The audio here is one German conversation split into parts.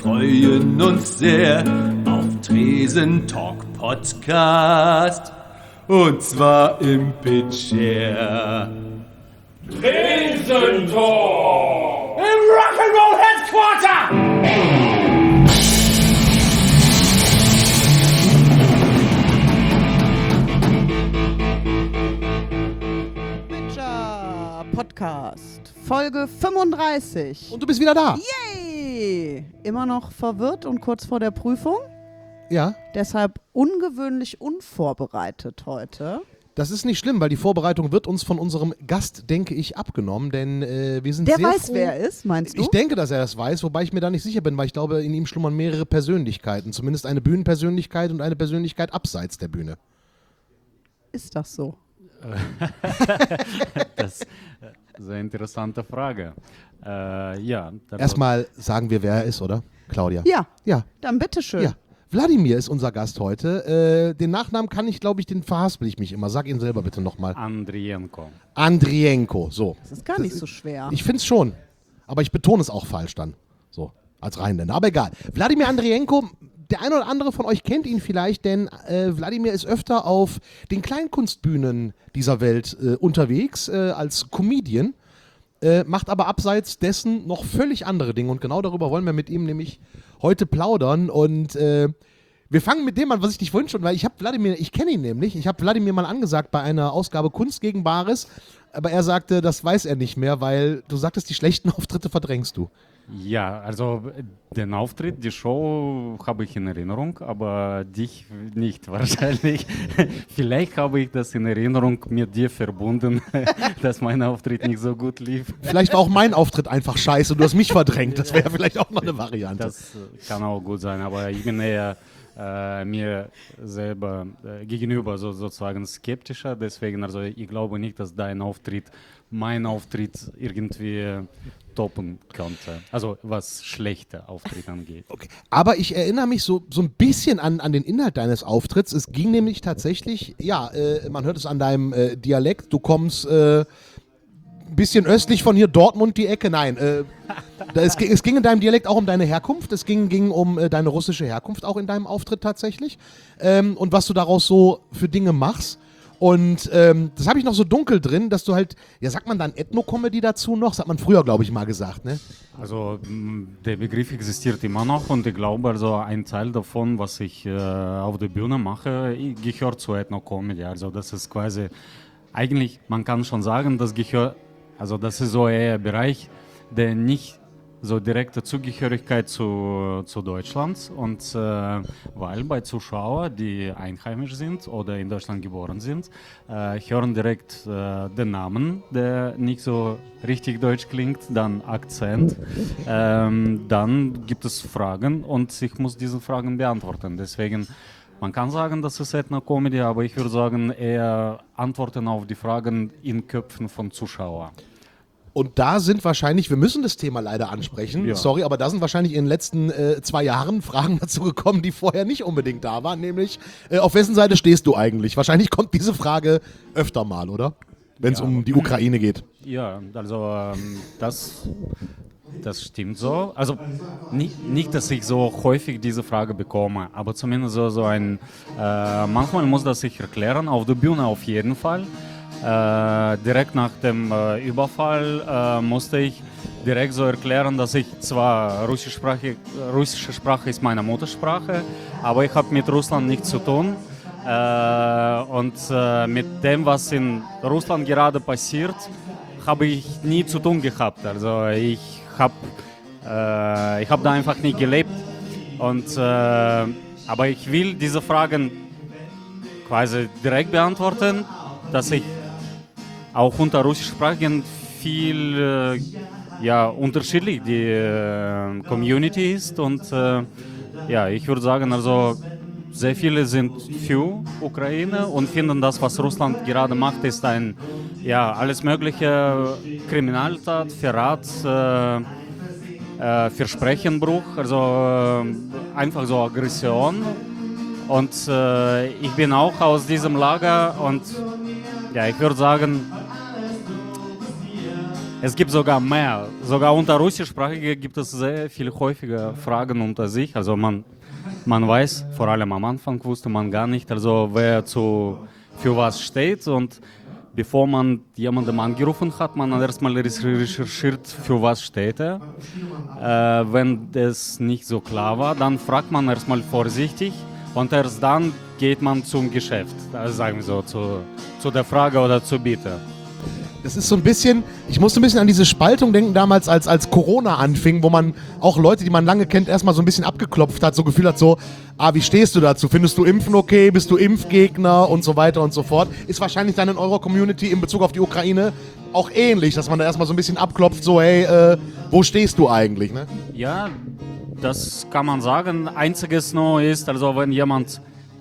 freuen uns sehr auf Tresen Talk Podcast. Und zwar im Pitcher. Tresen Talk! Im Rock'n'Roll Headquarter! Podcast, Folge 35. Und du bist wieder da. Yay! Immer noch verwirrt und kurz vor der Prüfung. Ja. Deshalb ungewöhnlich unvorbereitet heute. Das ist nicht schlimm, weil die Vorbereitung wird uns von unserem Gast, denke ich, abgenommen, denn wir sind Der sehr weiß, froh. wer er ist, meinst du? Ich denke, dass er das weiß, wobei ich mir da nicht sicher bin, weil ich glaube, in ihm schlummern mehrere Persönlichkeiten. Zumindest eine Bühnenpersönlichkeit und eine Persönlichkeit abseits der Bühne. Ist das so? Das ist eine sehr interessante Frage. Erstmal sagen wir, wer er ist, oder? Claudia? Ja. Ja. Dann bitteschön. Ja. Wladimir ist unser Gast heute. Den Nachnamen kann ich, glaube ich, den verhaspel ich mich immer. Sag ihn selber bitte nochmal. Andrienko. Andrienko, so. Das ist gar nicht so schwer. Ich finde es schon. Aber ich betone es auch falsch dann. So, als Rheinländer. Aber egal. Wladimir Andrienko, der eine oder andere von euch kennt ihn vielleicht, denn Wladimir ist öfter auf den Kleinkunstbühnen dieser Welt unterwegs als Comedian, macht aber abseits dessen noch völlig andere Dinge. Und genau darüber wollen wir mit ihm nämlich heute plaudern. Und wir fangen mit dem an, was ich dich vorhin schon, weil ich kenne ihn nämlich, ich habe Wladimir mal angesagt bei einer Ausgabe Kunst gegen Bares, aber er sagte, das weiß er nicht mehr, weil du sagtest, die schlechten Auftritte verdrängst du. Ja, also den Auftritt, die Show habe ich in Erinnerung, aber dich nicht wahrscheinlich. Vielleicht habe ich das in Erinnerung mit dir verbunden, dass mein Auftritt nicht so gut lief. Vielleicht war auch mein Auftritt einfach scheiße und du hast mich verdrängt. Das wäre vielleicht auch noch eine Variante. Das kann auch gut sein, aber ich bin eher mir selber gegenüber sozusagen skeptischer. Deswegen, also ich glaube nicht, dass mein Auftritt irgendwie toppen könnte. Also was schlechte Auftritte angeht. Okay. Aber ich erinnere mich so ein bisschen an den Inhalt deines Auftritts. Es ging nämlich tatsächlich, man hört es an deinem Dialekt, du kommst ein bisschen östlich von hier, Dortmund die Ecke. Nein, es ging in deinem Dialekt auch um deine Herkunft. Es ging um deine russische Herkunft auch in deinem Auftritt tatsächlich. Und was du daraus so für Dinge machst. Und das habe ich noch so dunkel drin, dass du halt, ja, sagt man dann Ethno-Comedy dazu noch? Das hat man früher, glaube ich, mal gesagt, ne? Also der Begriff existiert immer noch und ich glaube, also ein Teil davon, was ich auf der Bühne mache, gehört zur Ethno-Comedy. Also das ist quasi, eigentlich, man kann schon sagen, das ist so eher ein Bereich, der nicht so direkte Zugehörigkeit zu Deutschland und weil bei Zuschauern, die einheimisch sind oder in Deutschland geboren sind, hören direkt den Namen, der nicht so richtig deutsch klingt, dann Akzent, dann gibt es Fragen und ich muss diese Fragen beantworten. Deswegen, man kann sagen, das ist Ethno-Comedy, aber ich würde sagen, eher Antworten auf die Fragen in Köpfen von Zuschauern. Und da sind wahrscheinlich, wir müssen das Thema leider ansprechen, Ja. sorry, aber da sind wahrscheinlich in den letzten 2 Jahren Fragen dazu gekommen, die vorher nicht unbedingt da waren, nämlich, auf wessen Seite stehst du eigentlich? Wahrscheinlich kommt diese Frage öfter mal, oder? Wenn es um die Ukraine geht. Ja, also das stimmt so. Also nicht, dass ich so häufig diese Frage bekomme, aber zumindest so ein, manchmal muss das sich erklären, auf der Bühne auf jeden Fall. Direkt nach dem Überfall musste ich direkt so erklären, dass ich zwar russische Sprache ist meine Muttersprache, aber ich habe mit Russland nichts zu tun. Und mit dem, was in Russland gerade passiert, habe ich nie zu tun gehabt. Also ich habe da einfach nie gelebt. Und, aber ich will diese Fragen quasi direkt beantworten, dass ich auch unter Russischsprachigen viel unterschiedlich die Community ist und ich würde sagen, also sehr viele sind für Ukraine und finden das, was Russland gerade macht, ist ein alles mögliche Kriminaltat, Verrat, Versprechenbruch, also einfach so Aggression. Und ich bin auch aus diesem Lager und ich würde sagen, Es gibt sogar mehr. Sogar unter Russischsprachigen gibt es sehr viele häufige Fragen unter sich. Also man weiß, vor allem am Anfang wusste man gar nicht, also wer für was steht. Und bevor man jemandem angerufen hat, man erstmal recherchiert, für was steht er. Wenn das nicht so klar war, dann fragt man erstmal vorsichtig und erst dann geht man zum Geschäft, also sagen wir so, zu der Frage oder zur Bitte. Das ist so ein bisschen, ich musste ein bisschen an diese Spaltung denken damals, als Corona anfing, wo man auch Leute, die man lange kennt, erstmal so ein bisschen abgeklopft hat, so Gefühl hat so, wie stehst du dazu? Findest du Impfen okay? Bist du Impfgegner? Und so weiter und so fort. Ist wahrscheinlich dann in eurer Community in Bezug auf die Ukraine auch ähnlich, dass man da erstmal so ein bisschen abklopft, so hey, wo stehst du eigentlich, ne? Ja, das kann man sagen. Einziges nur ist, also wenn jemand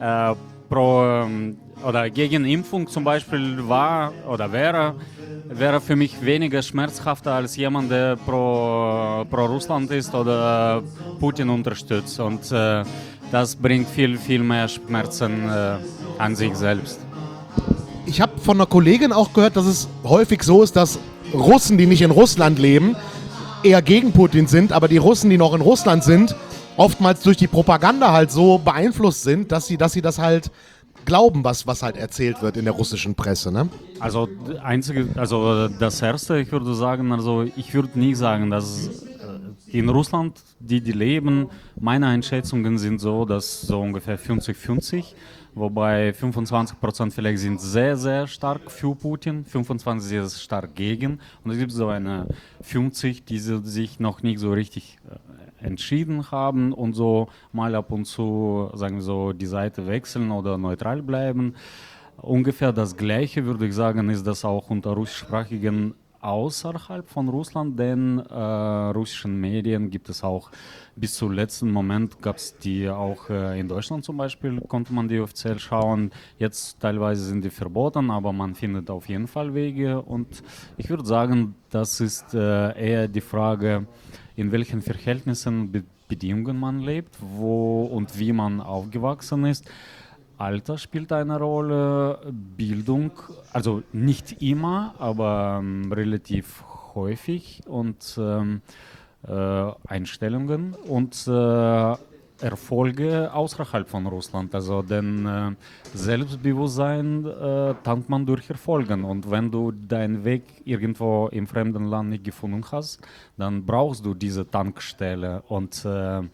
oder gegen Impfung zum Beispiel war oder wäre für mich weniger schmerzhafter als jemand, der pro Russland ist oder Putin unterstützt. Und das bringt viel, viel mehr Schmerzen an sich selbst. Ich habe von einer Kollegin auch gehört, dass es häufig so ist, dass Russen, die nicht in Russland leben, eher gegen Putin sind, aber die Russen, die noch in Russland sind, oftmals durch die Propaganda halt so beeinflusst sind, dass sie das halt glauben, was halt erzählt wird in der russischen Presse, ne? Also das Erste, ich würde sagen, also ich würde nie sagen, dass in Russland, die leben, meine Einschätzungen sind so, dass so ungefähr 50-50, wobei 25% vielleicht sind sehr, sehr stark für Putin, 25% sehr stark gegen und es gibt so eine 50, die sich noch nicht so richtig entschieden haben und so mal ab und zu, sagen wir so, die Seite wechseln oder neutral bleiben. Ungefähr das Gleiche, würde ich sagen, ist das auch unter Russischsprachigen außerhalb von Russland, denn russischen Medien gibt es auch bis zum letzten Moment, gab es die auch in Deutschland zum Beispiel, konnte man die offiziell schauen. Jetzt teilweise sind die verboten, aber man findet auf jeden Fall Wege und ich würde sagen, das ist eher die Frage, in welchen Verhältnissen, Bedingungen man lebt, wo und wie man aufgewachsen ist. Alter spielt eine Rolle, Bildung, also nicht immer, aber relativ häufig und Einstellungen und Erfolge außerhalb von Russland. Also denn Selbstbewusstsein tankt man durch Erfolgen und wenn du deinen Weg irgendwo im fremden Land nicht gefunden hast, dann brauchst du diese Tankstelle und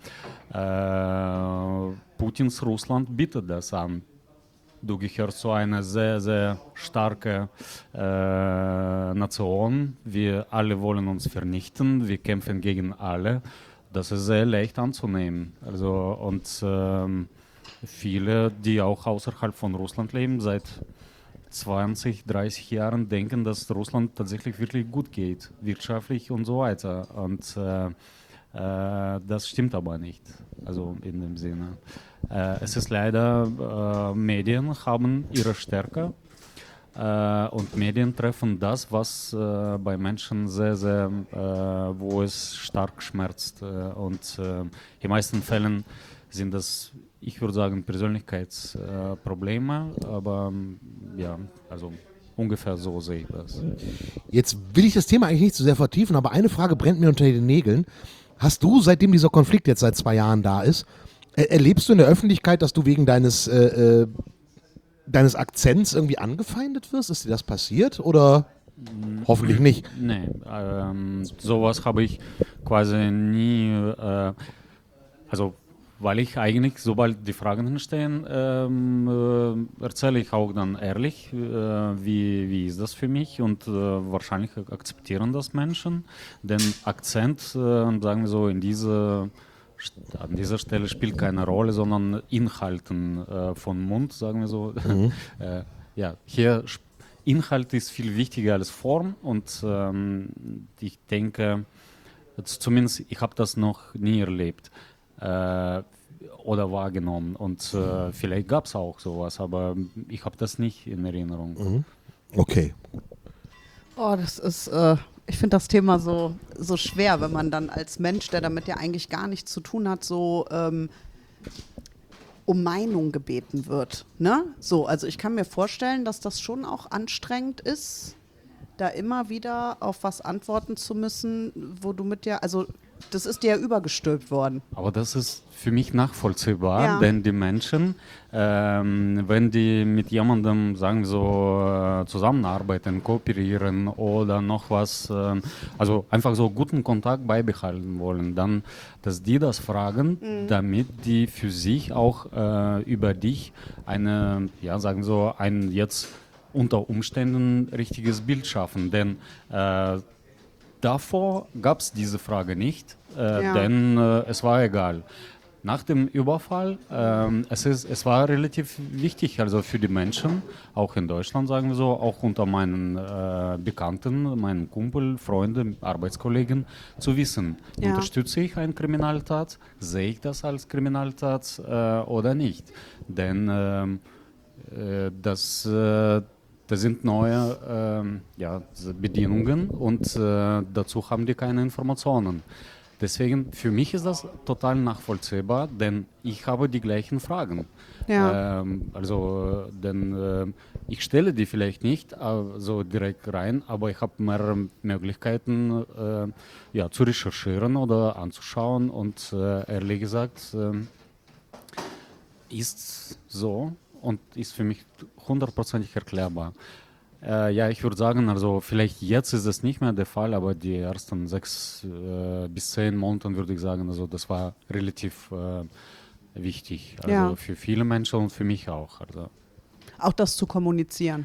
Putins Russland bietet das an. Du gehörst zu einer sehr, sehr starken Nation. Wir alle wollen uns vernichten. Wir kämpfen gegen alle. Das ist sehr leicht anzunehmen. Also, und viele, die auch außerhalb von Russland leben, seit 20, 30 Jahren denken, dass Russland tatsächlich wirklich gut geht, wirtschaftlich und so weiter. Und das stimmt aber nicht, also in dem Sinne. Es ist leider, Medien haben ihre Stärke und Medien treffen das, was bei Menschen sehr, sehr, wo es stark schmerzt. Und in den meisten Fällen sind das, ich würde sagen, Persönlichkeitsprobleme, aber ja, also ungefähr so sehe ich das. Jetzt will ich das Thema eigentlich nicht so sehr vertiefen, aber eine Frage brennt mir unter den Nägeln. Hast du, seitdem dieser Konflikt jetzt seit 2 Jahren da ist, erlebst du in der Öffentlichkeit, dass du wegen deines Akzents irgendwie angefeindet wirst? Ist dir das passiert oder hoffentlich nicht? Nee, sowas habe ich quasi nie, also weil ich eigentlich, sobald die Fragen entstehen, erzähle ich auch dann ehrlich, wie ist das für mich und wahrscheinlich akzeptieren das Menschen, denn Akzent, sagen wir so, an dieser Stelle spielt keine Rolle, sondern Inhalten von Mund, sagen wir so. Ja, hier Inhalt ist viel wichtiger als Form und ich denke, zumindest ich habe das noch nie erlebt. Oder wahrgenommen und vielleicht gab es auch sowas, aber ich habe das nicht in Erinnerung. Okay. Oh, das ist, ich finde das Thema so schwer, wenn man dann als Mensch, der damit ja eigentlich gar nichts zu tun hat, so um Meinung gebeten wird. Ne? So, also ich kann mir vorstellen, dass das schon auch anstrengend ist, da immer wieder auf was antworten zu müssen, wo du mit dir, also das ist dir ja übergestülpt worden. Aber das ist für mich nachvollziehbar, Ja. denn die Menschen, wenn die mit jemandem, sagen wir so, zusammenarbeiten, kooperieren oder noch was, also einfach so guten Kontakt beibehalten wollen, dann, dass die das fragen, damit die für sich auch über dich eine, ja, sagen wir so, ein jetzt unter Umständen richtiges Bild schaffen, denn davor gab es diese Frage nicht, denn es war egal. Nach dem Überfall, es war relativ wichtig, also für die Menschen, auch in Deutschland, sagen wir so, auch unter meinen Bekannten, meinen Kumpel, Freunden, Arbeitskollegen, zu wissen, unterstütze ich eine Kriminaltat, sehe ich das als Kriminaltat oder nicht. Denn das sind neue Bedingungen und dazu haben die keine Informationen. Deswegen, für mich ist das total nachvollziehbar, denn ich habe die gleichen Fragen. Ja. Ich stelle die vielleicht nicht so direkt rein, aber ich habe mehrere Möglichkeiten zu recherchieren oder anzuschauen und ehrlich gesagt ist so und ist für mich 100%ig erklärbar. Ich würde sagen, also vielleicht jetzt ist das nicht mehr der Fall, aber die ersten 6 bis 10 Monate würde ich sagen, also das war relativ wichtig, also für viele Menschen und für mich auch. Also. Auch das zu kommunizieren.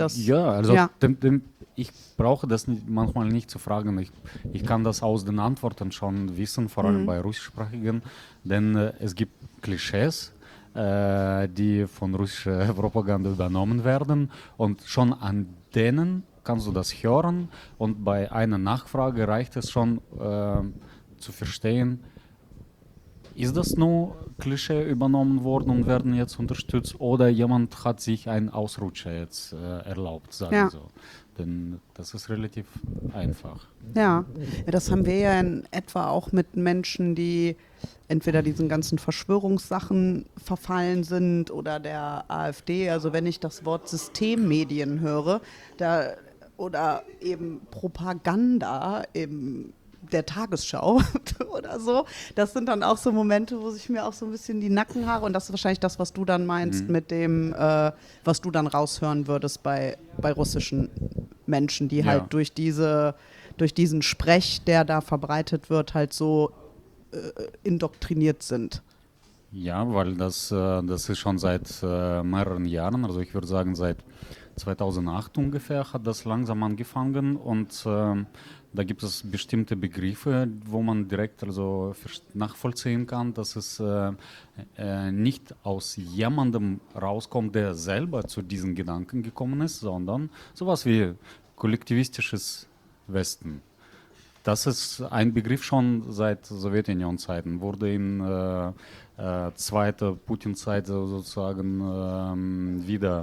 Ich brauche das manchmal nicht zu fragen. Ich kann das aus den Antworten schon wissen, vor allem bei russischsprachigen, denn es gibt Klischees, die von russischer Propaganda übernommen werden und schon an denen kannst du das hören und bei einer Nachfrage reicht es schon zu verstehen, ist das nur Klischee übernommen worden und werden jetzt unterstützt oder jemand hat sich einen Ausrutscher jetzt erlaubt, sagen wir so. Denn das ist relativ einfach. Ja, das haben wir ja in etwa auch mit Menschen, die entweder diesen ganzen Verschwörungssachen verfallen sind oder der AfD. Also wenn ich das Wort Systemmedien höre, oder eben Propaganda im der Tagesschau oder so. Das sind dann auch so Momente, wo sich mir auch so ein bisschen die Nackenhaare, und das ist wahrscheinlich das, was du dann meinst mit dem, was du dann raushören würdest bei russischen Menschen, die halt durch diesen Sprech, der da verbreitet wird, halt so indoktriniert sind. Ja, weil das ist schon seit mehreren Jahren, also ich würde sagen seit 2008 ungefähr hat das langsam angefangen und da gibt es bestimmte Begriffe, wo man direkt also nachvollziehen kann, dass es nicht aus jemandem rauskommt, der selber zu diesen Gedanken gekommen ist, sondern sowas wie kollektivistisches Westen. Das ist ein Begriff schon seit Sowjetunion-Zeiten, wurde in zweiter Putin-Zeit sozusagen wieder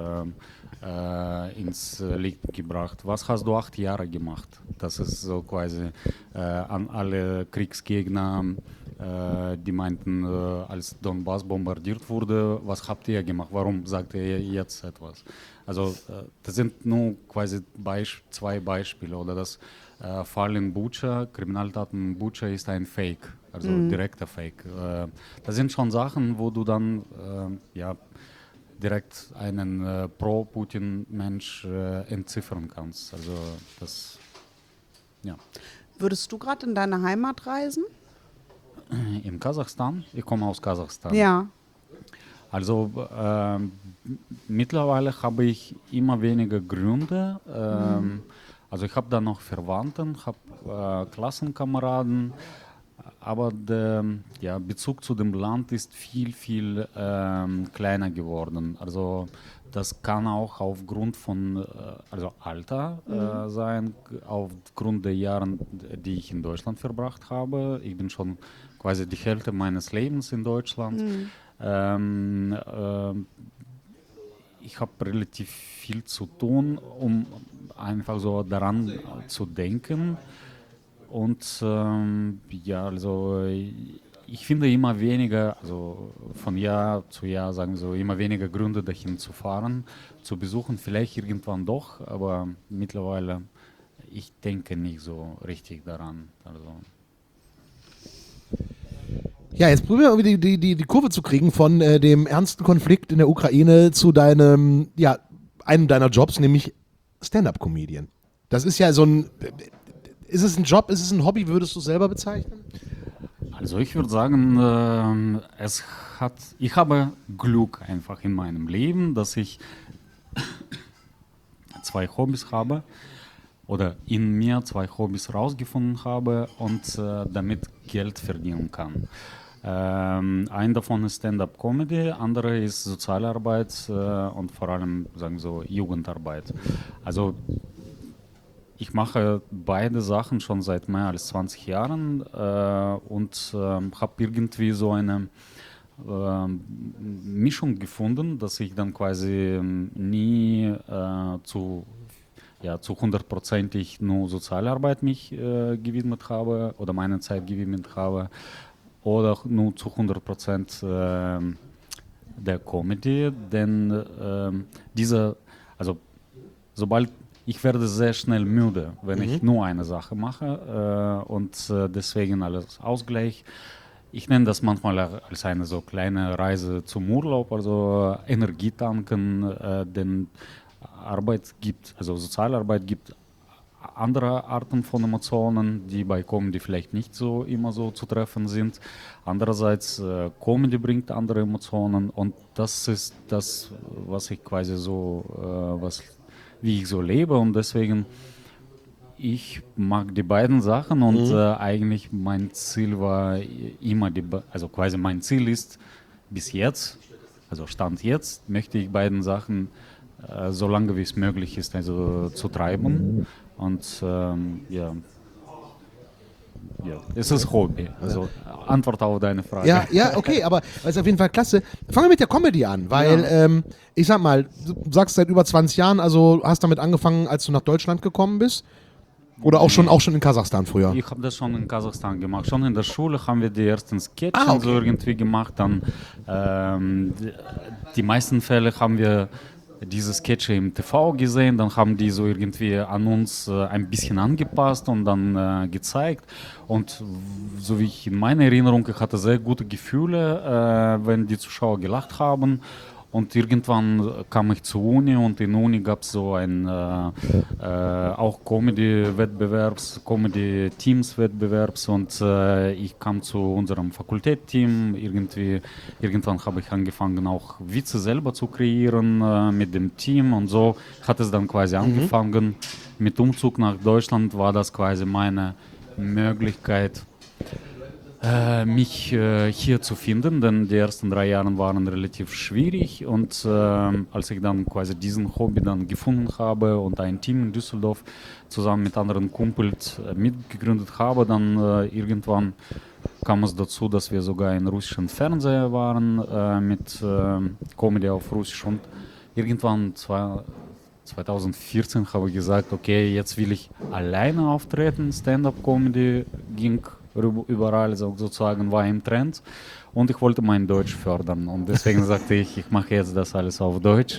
ins Licht gebracht. Was hast du 8 Jahre gemacht? Das ist so quasi an alle Kriegsgegner, die meinten, als Donbass bombardiert wurde, was habt ihr gemacht? Warum sagt ihr jetzt etwas? Also das sind nur quasi 2 Beispiele. Oder das Fall in Bucha, Kriminaltaten in Bucha ist ein Fake, also direkter Fake. Das sind schon Sachen, wo du dann direkt einen Pro-Putin-Mensch entziffern kannst. Also das, ja. Würdest du gerade in deine Heimat reisen? In Kasachstan? Ich komme aus Kasachstan. Ja. Also mittlerweile habe ich immer weniger Gründe. Also ich habe da noch Verwandten, habe Klassenkameraden, aber der Bezug zu dem Land ist viel, viel kleiner geworden. Also das kann auch aufgrund von Alter sein, aufgrund der Jahre, die ich in Deutschland verbracht habe. Ich bin schon quasi die Hälfte meines Lebens in Deutschland. Ich habe relativ viel zu tun, um einfach so daran zu denken. Und ich finde immer weniger, also von Jahr zu Jahr, sagen wir so, immer weniger Gründe dahin zu fahren, zu besuchen, vielleicht irgendwann doch, aber mittlerweile, ich denke nicht so richtig daran. Also. Ja, jetzt probieren wir die Kurve zu kriegen von dem ernsten Konflikt in der Ukraine zu deinem, ja, einem deiner Jobs, nämlich Stand-Up-Comedian. Das ist ja so ein, ist es ein Job, ist es ein Hobby, würdest du es selber bezeichnen? Also ich würde sagen, ich habe Glück einfach in meinem Leben, dass ich 2 Hobbys habe oder in mir 2 Hobbys rausgefunden habe und damit Geld verdienen kann. Ein davon ist Stand-up-Comedy, andere ist Sozialarbeit und vor allem, sagen wir so, Jugendarbeit. Also ich mache beide Sachen schon seit mehr als 20 Jahren und habe irgendwie so eine Mischung gefunden, dass ich dann quasi nie zu 100%ig nur Sozialarbeit mich gewidmet habe oder meine Zeit gewidmet habe oder nur zu 100% der Comedy, denn also sobald ich werde sehr schnell müde, wenn ich nur eine Sache mache und deswegen alles Ausgleich. Ich nenne das manchmal als eine so kleine Reise zum Urlaub, also Energie tanken, denn Sozialarbeit gibt andere Arten von Emotionen, die bei Comedy vielleicht nicht so immer so zu treffen sind. Andererseits, Comedy bringt andere Emotionen und das ist das, was ich quasi so, wie ich so lebe und deswegen, ich mag die beiden Sachen und eigentlich mein Ziel war immer, also quasi mein Ziel ist bis jetzt, also Stand jetzt, möchte ich beiden Sachen so lange wie es möglich ist, also zu treiben und es ist Hobby, also Antwort auf deine Frage. Ja, okay, aber es ist auf jeden Fall klasse. Fangen wir mit der Comedy an, weil ich sag mal, du sagst seit über 20 Jahren, also hast damit angefangen, als du nach Deutschland gekommen bist? Oder auch schon in Kasachstan früher? Ich habe das schon in Kasachstan gemacht. Schon in der Schule haben wir die ersten Sketche so irgendwie gemacht. Dann die meisten Fälle haben wir diese Sketche im TV gesehen, dann haben die so irgendwie an uns ein bisschen angepasst und dann gezeigt. Und so wie ich in meiner Erinnerung, ich hatte sehr gute Gefühle, wenn die Zuschauer gelacht haben. Und irgendwann kam ich zur Uni und in der Uni gab es so ein auch Comedy-Wettbewerbs, Comedy-Teams-Wettbewerbs und ich kam zu unserem Fakultätteam. Irgendwann habe ich angefangen, auch Witze selber zu kreieren mit dem Team und so hat es dann quasi angefangen. Mit Umzug nach Deutschland war das quasi meine Möglichkeit, mich hier zu finden, denn die ersten 3 Jahre waren relativ schwierig und als ich dann quasi diesen Hobby dann gefunden habe und ein Team in Düsseldorf zusammen mit anderen Kumpels mitgegründet habe, dann irgendwann kam es dazu, dass wir sogar in russischen Fernseher waren mit Comedy auf Russisch und irgendwann 2014 habe ich gesagt, okay, jetzt will ich alleine auftreten, Stand-up-Comedy ging überall sozusagen, war im Trend und ich wollte mein Deutsch fördern und deswegen sagte ich, ich mache jetzt das alles auf Deutsch.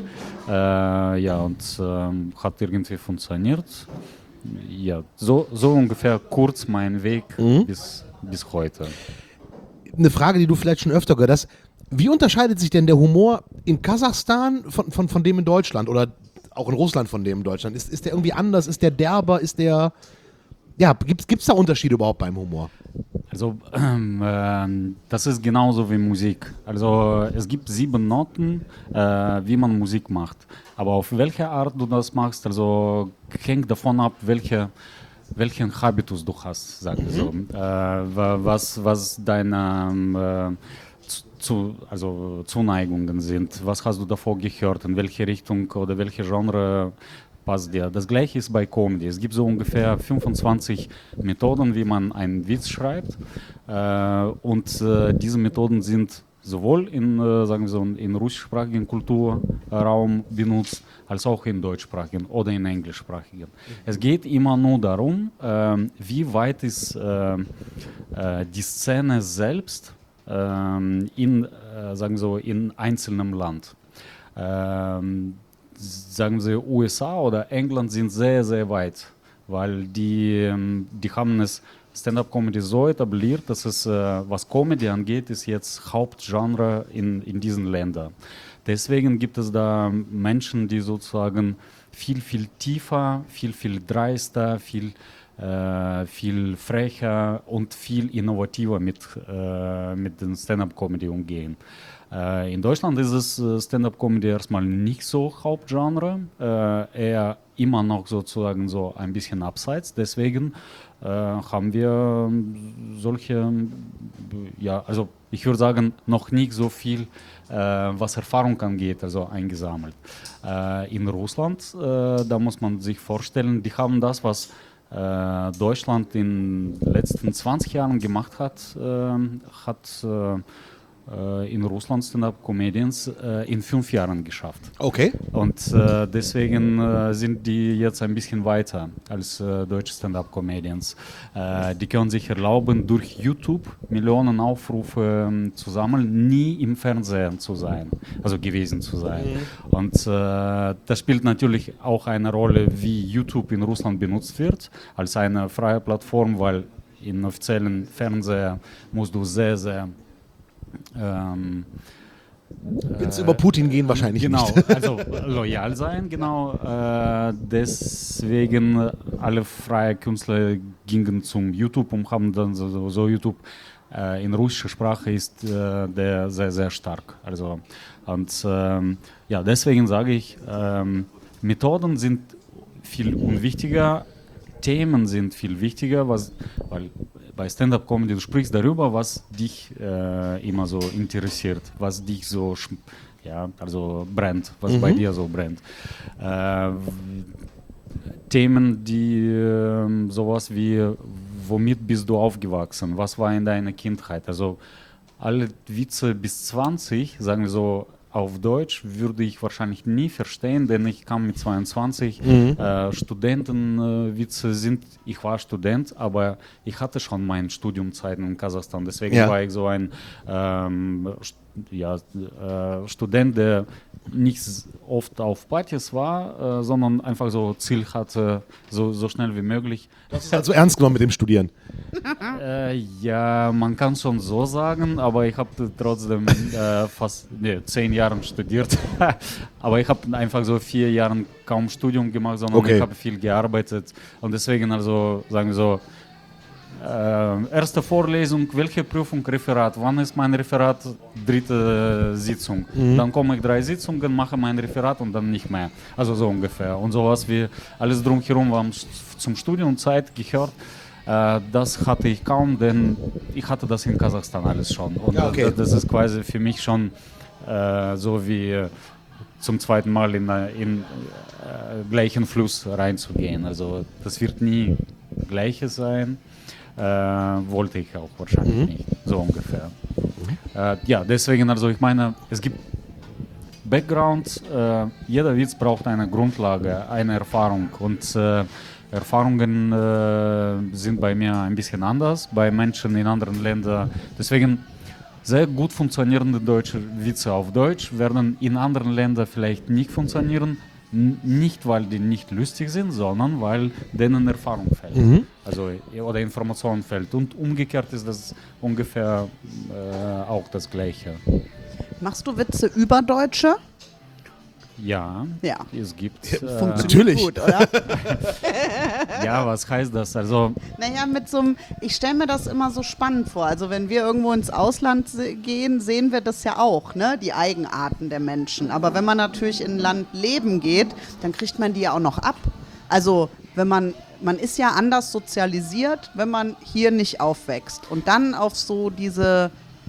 Hat irgendwie funktioniert. Ja, so ungefähr kurz mein Weg bis heute. Eine Frage, die du vielleicht schon öfter gehört hast. Wie unterscheidet sich denn der Humor in Kasachstan von dem in Deutschland oder auch in Russland von dem in Deutschland? Ist der irgendwie anders? Ist der derber? Gibt's da Unterschiede überhaupt beim Humor? Also das ist genauso wie Musik. Also es gibt 7 Noten, wie man Musik macht. Aber auf welche Art du das machst, also hängt davon ab, welchen Habitus du hast, sagen wir so. Was deine Zuneigungen sind. Was hast du davor gehört? In welche Richtung oder welche Genre passt dir? Das gleiche ist bei Comedy. Es gibt so ungefähr 25 Methoden, wie man einen Witz schreibt. Und diese Methoden sind sowohl in, sagen wir so, in russischsprachigen Kulturraum benutzt, als auch in deutschsprachigen oder in englischsprachigen. Es geht immer nur darum, wie weit ist die Szene selbst in, sagen wir so, in einzelnem Land. Sagen Sie, USA oder England sind sehr, sehr weit, weil die haben es Stand-up-Comedy so etabliert, dass es, was Comedy angeht, ist jetzt Hauptgenre in diesen Ländern. Deswegen gibt es da Menschen, die sozusagen viel, viel tiefer, viel, viel dreister, viel frecher und viel innovativer mit den Stand-up-Comedy umgehen. In Deutschland ist es Stand-up-Comedy erstmal nicht so Hauptgenre, eher immer noch sozusagen so ein bisschen abseits. Deswegen haben wir solche, ja, also ich würde sagen, noch nicht so viel, was Erfahrung angeht, also eingesammelt. In Russland, da muss man sich vorstellen, die haben das, was Deutschland in den letzten 20 Jahren gemacht hat, in Russland Stand-up-Comedians in 5 Jahren geschafft. Okay. Und deswegen sind die jetzt ein bisschen weiter als deutsche Stand-up-Comedians. Die können sich erlauben, durch YouTube Millionen Aufrufe zu sammeln, nie im Fernsehen zu sein, also gewesen zu sein. Und das spielt natürlich auch eine Rolle, wie YouTube in Russland benutzt wird, als eine freie Plattform, weil in offiziellen Fernsehen musst du sehr, sehr Wenn es über Putin gehen, wahrscheinlich genau, nicht. also loyal sein, genau. Deswegen alle freie Künstler gingen zum YouTube und haben dann so YouTube in russischer Sprache ist der sehr, sehr stark. Also, und ja, deswegen sage ich, Methoden sind viel unwichtiger, Themen sind viel wichtiger, weil bei Stand-up-Comedy, du sprichst darüber, was dich immer so interessiert, was dich so, ja, also brennt, was bei dir so brennt. Themen, die sowas wie, womit bist du aufgewachsen, was war in deiner Kindheit, also alle Witze bis 20, sagen wir so, auf Deutsch würde ich wahrscheinlich nie verstehen, denn ich kam mit 22. Studentenwitze sind, ich war Student, aber ich hatte schon meine Studiumzeiten in Kasachstan. Deswegen war ich so ein Student, der nicht oft auf Partys war, sondern einfach so Ziel hatte, so schnell wie möglich. Das ist also ernst genommen mit dem Studieren. Ja, man kann schon so sagen, aber ich habe trotzdem fast 10 Jahre studiert. Aber ich habe einfach so 4 Jahre kaum Studium gemacht, sondern ich habe viel gearbeitet. Und deswegen also, sagen wir so, erste Vorlesung, welche Prüfung, Referat, wann ist mein Referat, 3. Sitzung. Dann komme ich 3 Sitzungen, mache mein Referat und dann nicht mehr. Also so ungefähr. Und sowas wie alles drumherum war zum Studiumzeit gehört. Das hatte ich kaum, denn ich hatte das in Kasachstan alles schon. Und das ist quasi für mich schon so wie zum zweiten Mal in gleichen Fluss reinzugehen. Also das wird nie Gleiches sein. Wollte ich auch wahrscheinlich nicht, so ungefähr. Ja, deswegen, also ich meine, es gibt Background, jeder Witz braucht eine Grundlage, eine Erfahrung und Erfahrungen sind bei mir ein bisschen anders, bei Menschen in anderen Ländern. Deswegen sehr gut funktionierende deutsche Witze auf Deutsch werden in anderen Ländern vielleicht nicht funktionieren. Nicht, weil die nicht lustig sind, sondern weil denen Erfahrung fehlt. Also, oder Information fehlt. Und umgekehrt ist das ungefähr auch das Gleiche. Machst du Witze über Deutsche? Ja, Ja. Es gibt. Funktioniert Natürlich. gut, oder? Ja, was heißt das? Also, Naja, mit so einem, ich stelle mir das immer so spannend vor. Also wenn wir irgendwo ins Ausland gehen, sehen wir das ja auch, ne? Die Eigenarten der Menschen. Aber wenn man natürlich in ein Land leben geht, dann kriegt man die ja auch noch ab. Also wenn man ist ja anders sozialisiert, wenn man hier nicht aufwächst. Und dann auf so diese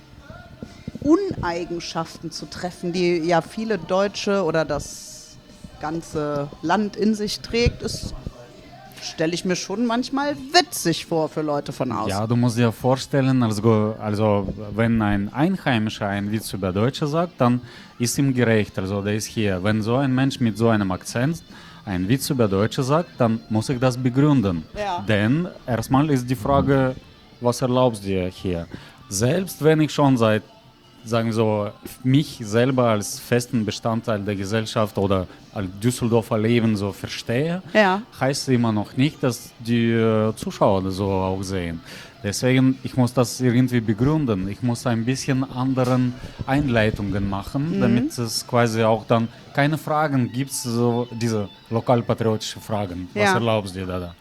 Uneigenschaften zu treffen, die ja viele Deutsche oder das ganze Land in sich trägt, ist stelle ich mir schon manchmal witzig vor für Leute von außen. Ja, du musst dir vorstellen, also wenn ein Einheimischer einen Witz über Deutsche sagt, dann ist ihm gerecht, also der ist hier. Wenn so ein Mensch mit so einem Akzent einen Witz über Deutsche sagt, dann muss ich das begründen. Ja. Denn erstmal ist die Frage, was erlaubst du dir hier? Selbst wenn ich schon seit, sagen wir so, mich selber als festen Bestandteil der Gesellschaft oder als Düsseldorfer Leben so verstehe, Ja. heißt immer noch nicht, dass die Zuschauer das so auch sehen. Deswegen, ich muss das irgendwie begründen. Ich muss ein bisschen anderen Einleitungen machen, damit es quasi auch dann keine Fragen gibt, so diese lokalpatriotischen Fragen. Was Ja. erlaubst du dir da?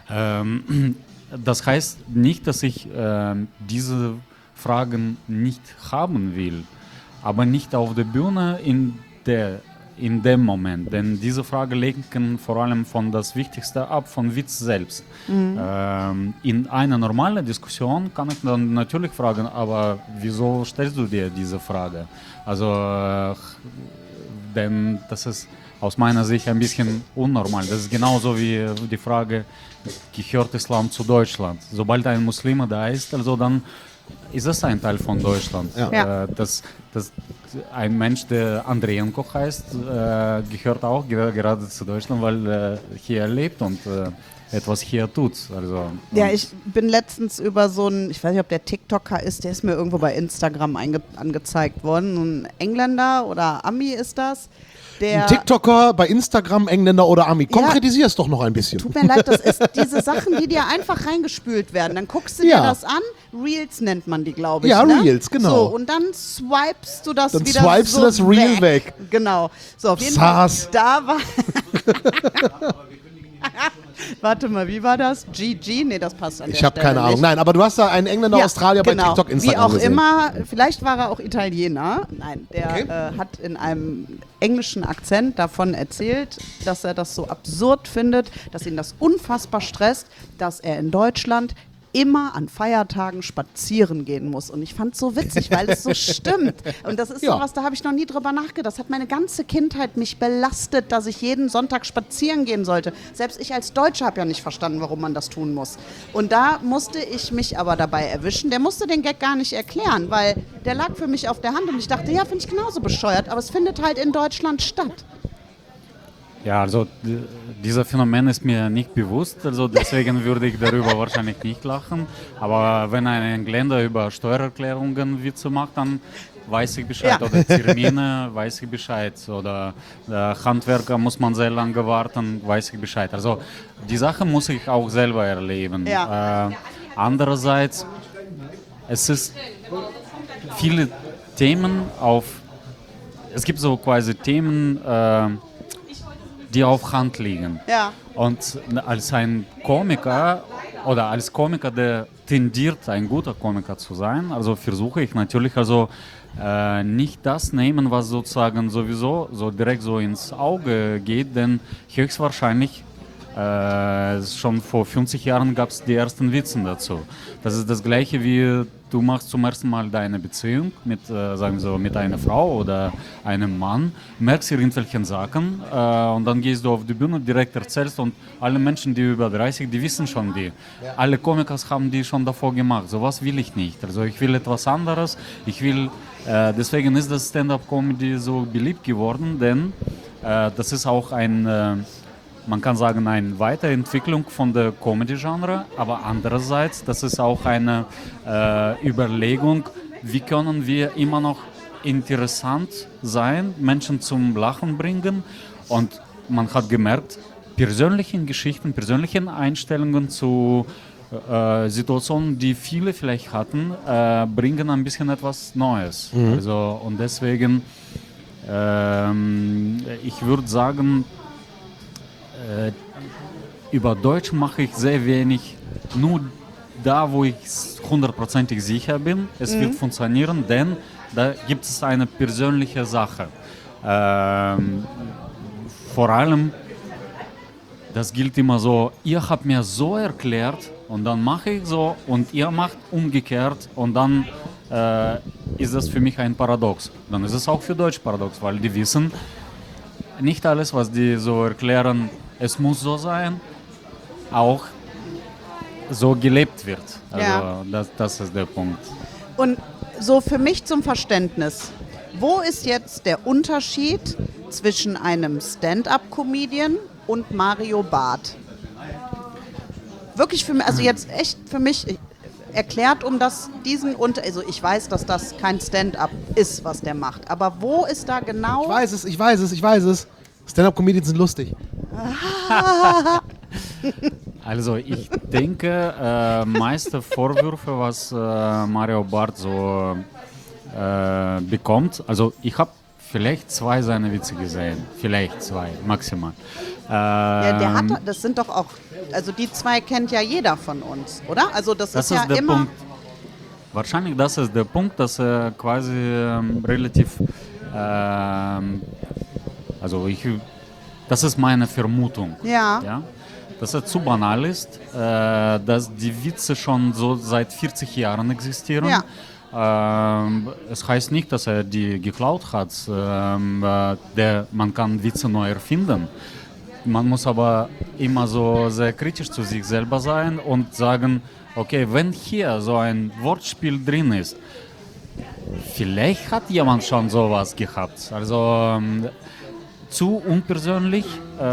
Das heißt nicht, dass ich diese Fragen nicht haben will, aber nicht auf der Bühne in dem Moment, denn diese Fragen lenken vor allem von das Wichtigste ab, von Witz selbst. In einer normalen Diskussion kann ich dann natürlich fragen, aber wieso stellst du dir diese Frage? Also, denn das ist aus meiner Sicht ein bisschen unnormal. Das ist genauso wie die Frage, gehört Islam zu Deutschland? Sobald ein Muslim da ist, also dann ist es ein Teil von Deutschland. Ja. Das ein Mensch, der Andrienko heißt, gehört auch gerade zu Deutschland, weil er hier lebt und etwas hier tut. Also, Ja, ich bin letztens über so einen, ich weiß nicht, ob der TikToker ist, der ist mir irgendwo bei Instagram angezeigt worden. So ein Engländer oder Ami ist das. Der Ein TikToker bei Instagram, Engländer oder Ami. Konkretisier es doch noch ein bisschen. Tut mir leid, das ist diese Sachen, die dir einfach reingespült werden. Dann guckst du dir Ja. das an. Reels nennt man die, glaube ich. Ja, ne? Reels, genau. So, und dann swipest du das Dann wieder swipest so du das Reel weg. Genau. So, auf jeden Sass. Fall. Da war. Warte mal, wie war das? GG? Nee, das passt an der Ich habe Stelle keine Ahnung. nicht. Nein, aber du hast da einen Engländer, Ja, Australier bei genau. TikTok, Instagram Wie auch gesehen. immer, vielleicht war er auch Italiener. Nein, der Okay. hat in einem englischen Akzent davon erzählt, dass er das so absurd findet, dass ihn das unfassbar stresst, dass er in Deutschland immer an Feiertagen spazieren gehen muss. Und ich fand es so witzig, weil es so stimmt. Und das ist Ja. sowas, da habe ich noch nie drüber nachgedacht. Das hat meine ganze Kindheit mich belastet, dass ich jeden Sonntag spazieren gehen sollte. Selbst ich als Deutsche habe ja nicht verstanden, warum man das tun muss. Und da musste ich mich aber dabei erwischen. Der musste den Gag gar nicht erklären, weil der lag für mich auf der Hand und ich dachte, ja, finde ich genauso bescheuert. Aber es findet halt in Deutschland statt. Ja, also dieser Phänomen ist mir nicht bewusst, also deswegen würde ich darüber wahrscheinlich nicht lachen. Aber wenn ein Engländer über Steuererklärungen Witze macht, dann weiß ich Bescheid. Ja. Oder Termine, weiß ich Bescheid. Oder Handwerker muss man sehr lange warten, weiß ich Bescheid. Also die Sache muss ich auch selber erleben. Ja. Andererseits, es ist viele Themen es gibt so quasi Themen, die auf Hand liegen. Ja. Und als ein Komiker oder als Komiker, der tendiert, ein guter Komiker zu sein, also versuche ich natürlich nicht das nehmen, was sozusagen sowieso so direkt so ins Auge geht, denn höchstwahrscheinlich schon vor 50 Jahren gab es die ersten Witzen dazu. Das ist das Gleiche wie du machst zum ersten Mal deine Beziehung mit, sagen wir so, mit einer Frau oder einem Mann, merkst irgendwelche Sachen und dann gehst du auf die Bühne, direkt erzählst und alle Menschen, die über 30, die wissen schon die. Alle Komiker haben die schon davor gemacht. So was will ich nicht. Also ich will etwas anderes. Deswegen ist das Stand-up-Comedy so beliebt geworden, denn das ist auch man kann sagen, eine Weiterentwicklung von der Comedy-Genre, aber andererseits, das ist auch eine Überlegung, wie können wir immer noch interessant sein, Menschen zum Lachen bringen. Und man hat gemerkt, persönlichen Geschichten, persönlichen Einstellungen zu Situationen, die viele vielleicht hatten, bringen ein bisschen etwas Neues. Also, und deswegen, ich würde sagen, über Deutsch mache ich sehr wenig, nur da, wo ich hundertprozentig sicher bin, es wird funktionieren, denn da gibt es eine persönliche Sache. Vor allem, das gilt immer so, ihr habt mir so erklärt und dann mache ich so und ihr macht umgekehrt und dann ist das für mich ein Paradox. Dann ist es auch für Deutsch paradox, weil die wissen, nicht alles, was die so erklären, es muss so sein, auch so gelebt wird. Also Ja. das ist der Punkt. Und so für mich zum Verständnis, wo ist jetzt der Unterschied zwischen einem Stand-up-Comedian und Mario Barth? Wirklich für mich, also jetzt echt für mich erklärt also ich weiß, dass das kein Stand-up ist, was der macht, aber wo ist da genau... Ich weiß es. Stand-up-Comedians sind lustig. Also ich denke, meiste Vorwürfe, was Mario Barth so bekommt, also ich habe vielleicht 2 seiner Witze gesehen, vielleicht 2 maximal. Ja, das sind doch auch, also die 2 kennt ja jeder von uns, oder? Also das ist ja der immer... Punkt. Wahrscheinlich das ist der Punkt, dass er quasi relativ, das ist meine Vermutung. Ja. Dass er zu banal ist, dass die Witze schon so seit 40 Jahren existieren. Ja. Es heißt nicht, dass er die geklaut hat. Man kann Witze neu erfinden. Man muss aber immer so sehr kritisch zu sich selber sein und sagen, okay, wenn hier so ein Wortspiel drin ist, vielleicht hat jemand schon sowas gehabt. Also zu unpersönlich.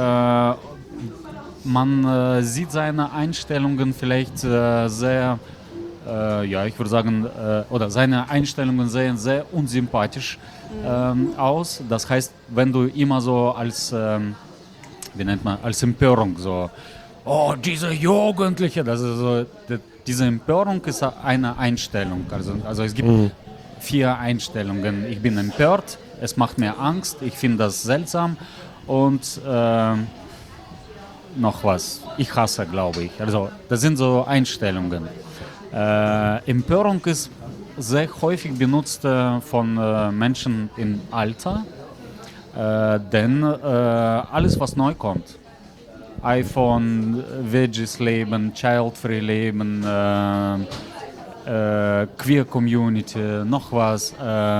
Man sieht seine Einstellungen vielleicht sehr, ich würde sagen, oder seine Einstellungen sehen sehr unsympathisch aus. Das heißt, wenn du immer so als, als Empörung so, oh, diese Jugendliche, das ist so, diese Empörung ist eine Einstellung. Also es gibt 4 Einstellungen. Ich bin empört, es macht mir Angst, ich finde das seltsam und noch was. Ich hasse, glaube ich. Also das sind so Einstellungen. Empörung ist sehr häufig benutzt von Menschen im Alter, denn alles, was neu kommt, iPhone, Veggies leben, Child-Free leben, Queer Community, noch was,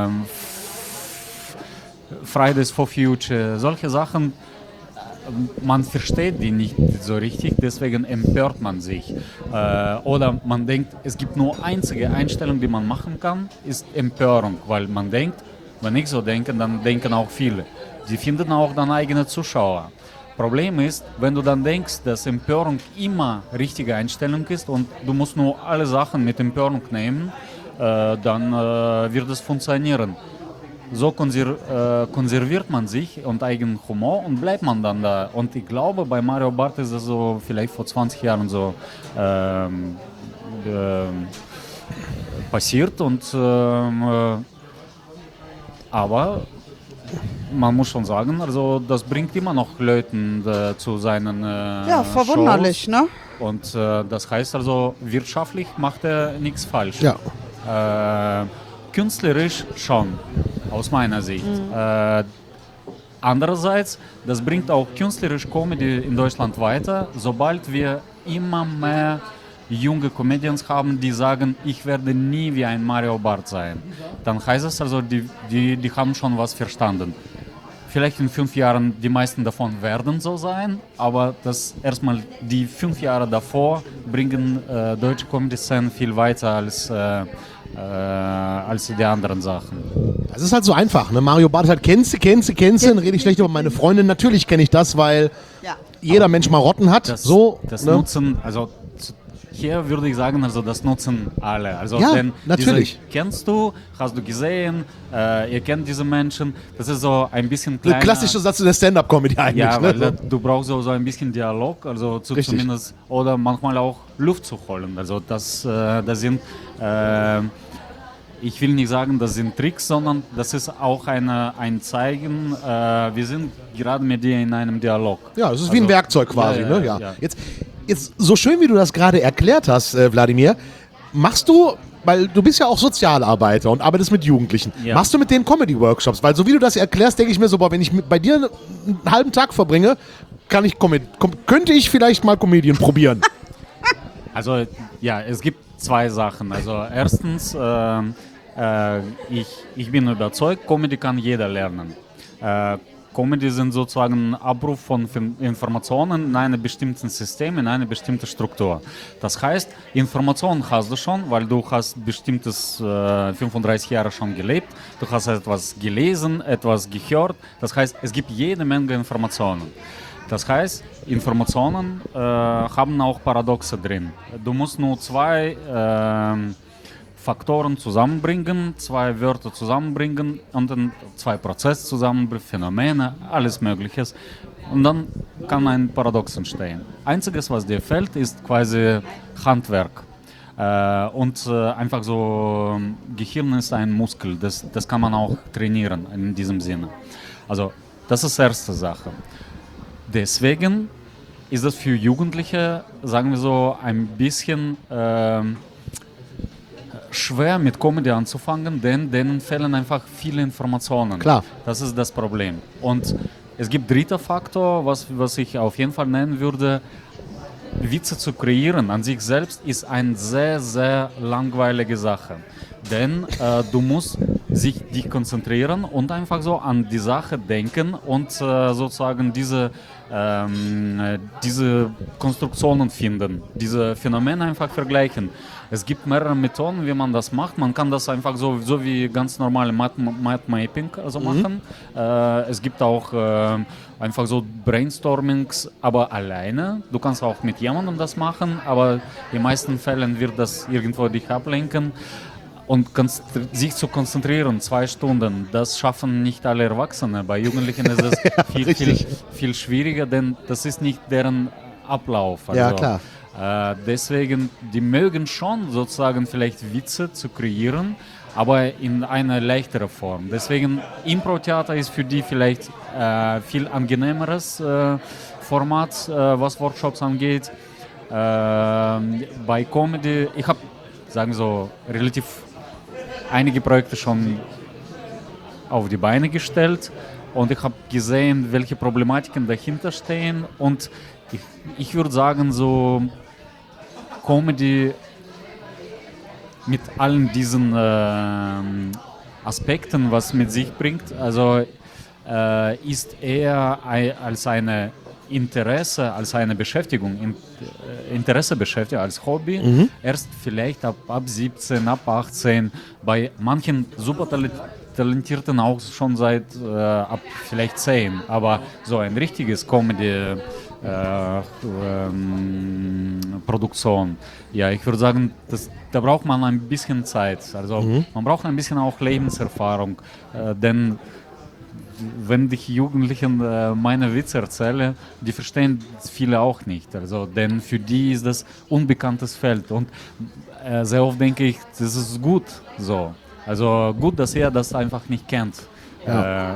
Fridays for Future, solche Sachen. Man versteht die nicht so richtig, deswegen empört man sich. Oder man denkt, es gibt nur einzige Einstellung, die man machen kann, ist Empörung, weil man denkt, wenn ich so denke, dann denken auch viele. Die finden auch dann eigene Zuschauer. Problem ist, wenn du dann denkst, dass Empörung immer richtige Einstellung ist und du musst nur alle Sachen mit Empörung nehmen, dann wird es funktionieren. So konserviert man sich und eigenen Humor und bleibt man dann da. Und ich glaube, bei Mario Barth ist das so vielleicht vor 20 Jahren so passiert. Aber man muss schon sagen, also das bringt immer noch Leuten zu seinen Ja, verwunderlich, Shows. ne? Und das heißt also, wirtschaftlich macht er nichts falsch. Ja. Künstlerisch schon, aus meiner Sicht. Andererseits, das bringt auch künstlerisch Comedy in Deutschland weiter, sobald wir immer mehr junge Comedians haben, die sagen, ich werde nie wie ein Mario Barth sein. Dann heißt es also, die haben schon was verstanden. Vielleicht in 5 Jahren, die meisten davon werden so sein, aber das erstmal die 5 Jahre davor bringen deutsche Comedy-Szenen viel weiter als die anderen Sachen. Das ist halt so einfach, ne? Mario Barth halt, kennst du, dann rede ich schlecht über meine Freundin. Natürlich kenne ich das, weil jeder Mensch Marotten hat. Das ne? nutzen, also hier würde ich sagen, also das nutzen alle. Also Ja, denn natürlich. Kennst du, hast du gesehen, ihr kennt diese Menschen. Das ist so ein bisschen Der kleiner. klassische Satz der Stand-Up-Comedy eigentlich. Ja, ne? weil du brauchst so ein bisschen Dialog, also Richtig. zumindest, oder manchmal auch Luft zu holen. Also das sind, ich will nicht sagen, das sind Tricks, sondern das ist auch ein Zeigen, wir sind gerade mit dir in einem Dialog. Ja, das ist wie ein Werkzeug quasi. ja, ne? ja. Jetzt, so schön wie du das gerade erklärt hast, Wladimir, machst du, weil du bist ja auch Sozialarbeiter und arbeitest mit Jugendlichen, Ja. machst du mit denen Comedy-Workshops? Weil so wie du das erklärst, denke ich mir so, boah, wenn ich bei dir einen halben Tag verbringe, könnte ich vielleicht mal Comedian probieren. Also ja, es gibt 2 Sachen. Also erstens, ich bin überzeugt, Comedy kann jeder lernen. Comedy sind sozusagen Abruf von Informationen in einem bestimmten System, in eine bestimmte Struktur. Das heißt, Informationen hast du schon, weil du hast bestimmtes 35 Jahre schon gelebt, du hast etwas gelesen, etwas gehört. Das heißt, es gibt jede Menge Informationen. Das heißt, Informationen haben auch Paradoxe drin. Du musst nur zwei Faktoren zusammenbringen, zwei Wörter zusammenbringen und dann zwei Prozesse zusammenbringen, Phänomene, alles Mögliche. Und dann kann ein Paradox entstehen. Einziges, was dir fehlt, ist quasi Handwerk. Und einfach so, Gehirn ist ein Muskel, das kann man auch trainieren in diesem Sinne. Also, das ist die erste Sache. Deswegen ist das für Jugendliche, sagen wir so, ein bisschen schwer mit Comedy anzufangen, denn denen fehlen einfach viele Informationen. Klar. Das ist das Problem. Und es gibt dritter Faktor, was ich auf jeden Fall nennen würde. Witze zu kreieren an sich selbst ist eine sehr, sehr langweilige Sache. Denn du musst dich konzentrieren und einfach so an die Sache denken und sozusagen diese Konstruktionen finden, diese Phänomene einfach vergleichen. Es gibt mehrere Methoden, wie man das macht. Man kann das einfach so wie ganz normale Mindmapping also machen. Es gibt auch einfach so Brainstormings, aber alleine. Du kannst auch mit jemandem das machen, aber in den meisten Fällen wird das irgendwo dich ablenken. Und sich zu konzentrieren, 2 Stunden, das schaffen nicht alle Erwachsene. Bei Jugendlichen ist es viel schwieriger, denn das ist nicht deren Ablauf. Also, Ja, klar. Deswegen, die mögen schon sozusagen vielleicht Witze zu kreieren, aber in einer leichteren Form. Deswegen, Impro-Theater ist für die vielleicht viel angenehmeres Format, was Workshops angeht. Bei Comedy, ich habe, sagen wir so, relativ einige Projekte schon auf die Beine gestellt und ich habe gesehen, welche Problematiken dahinter stehen und ich würde sagen, so Comedy mit allen diesen Aspekten, was mit sich bringt, also ist eher als eine Interesse, als eine Beschäftigung, Interessebeschäftigung, als Hobby, erst vielleicht ab 17, ab 18, bei manchen super Talentierten auch schon seit ab vielleicht 10, aber so ein richtiges Comedy Produktion. Ja, ich würde sagen, da braucht man ein bisschen Zeit. Also man braucht ein bisschen auch Lebenserfahrung, denn wenn ich Jugendlichen meine Witze erzähle, die verstehen viele auch nicht. Also, denn für die ist das unbekanntes Feld. Und sehr oft denke ich, das ist gut so. Also gut, dass er das einfach nicht kennt. Ja.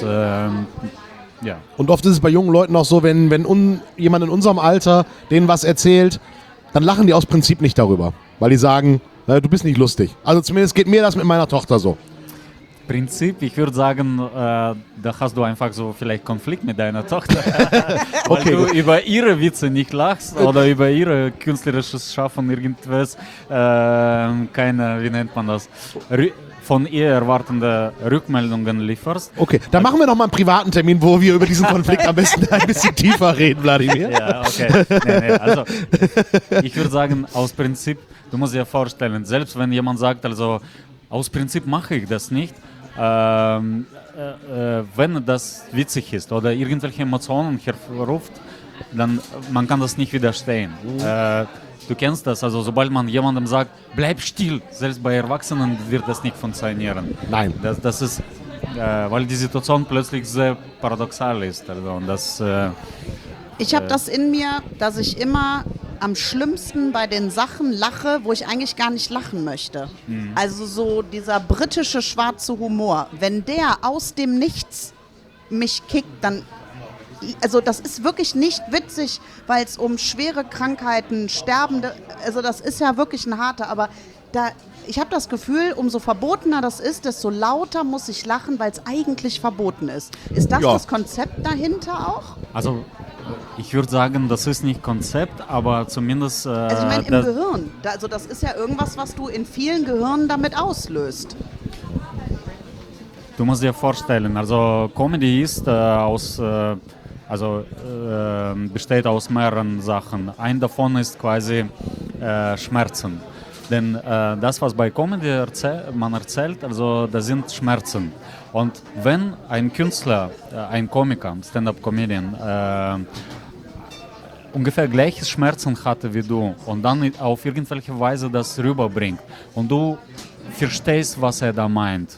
Ja. Und oft ist es bei jungen Leuten auch so, wenn jemand in unserem Alter denen was erzählt, dann lachen die aus Prinzip nicht darüber. Weil die sagen, du bist nicht lustig. Also zumindest geht mir das mit meiner Tochter so. Prinzip, ich würde sagen, da hast du einfach so vielleicht Konflikt mit deiner Tochter, weil du über ihre Witze nicht lachst oder über ihre künstlerisches Schaffen irgendwas, keine, wie nennt man das, von ihr erwartende Rückmeldungen lieferst. Okay, dann machen wir noch mal einen privaten Termin, wo wir über diesen Konflikt am besten ein bisschen tiefer reden, Wladimir. Ja, okay. Nee, also ich würde sagen, aus Prinzip, du musst dir vorstellen, selbst wenn jemand sagt, also aus Prinzip mache ich das nicht, wenn das witzig ist oder irgendwelche Emotionen hervorruft, dann man kann das nicht widerstehen. Du kennst das, also sobald man jemandem sagt, bleib still, selbst bei Erwachsenen wird das nicht funktionieren. Nein. Das ist, weil die Situation plötzlich sehr paradoxal ist. Also, und das, Ich habe das in mir, dass ich immer am schlimmsten bei den Sachen lache, wo ich eigentlich gar nicht lachen möchte. Also so dieser britische schwarze Humor, wenn der aus dem Nichts mich kickt, dann, also das ist wirklich nicht witzig, weil es um schwere Krankheiten, Sterbende, also das ist ja wirklich ein harter, aber da, ich habe das Gefühl, umso verbotener das ist, desto lauter muss ich lachen, weil es eigentlich verboten ist. Ist das das Konzept dahinter auch? also ich würde sagen, das ist nicht Konzept, aber zumindest... Also ich meine im Gehirn. Also das ist ja irgendwas, was du in vielen Gehirnen damit auslöst. Du musst dir vorstellen, also Comedy ist besteht aus mehreren Sachen. Ein davon ist quasi Schmerzen. Denn das, was bei Comedy man erzählt, also das sind Schmerzen. Und wenn ein Künstler, ein Komiker, Stand-up-Comedian, ungefähr gleiches Schmerzen hatte wie du und dann auf irgendwelche Weise das rüberbringt und du verstehst, was er da meint,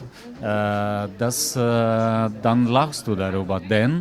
dann lachst du darüber, denn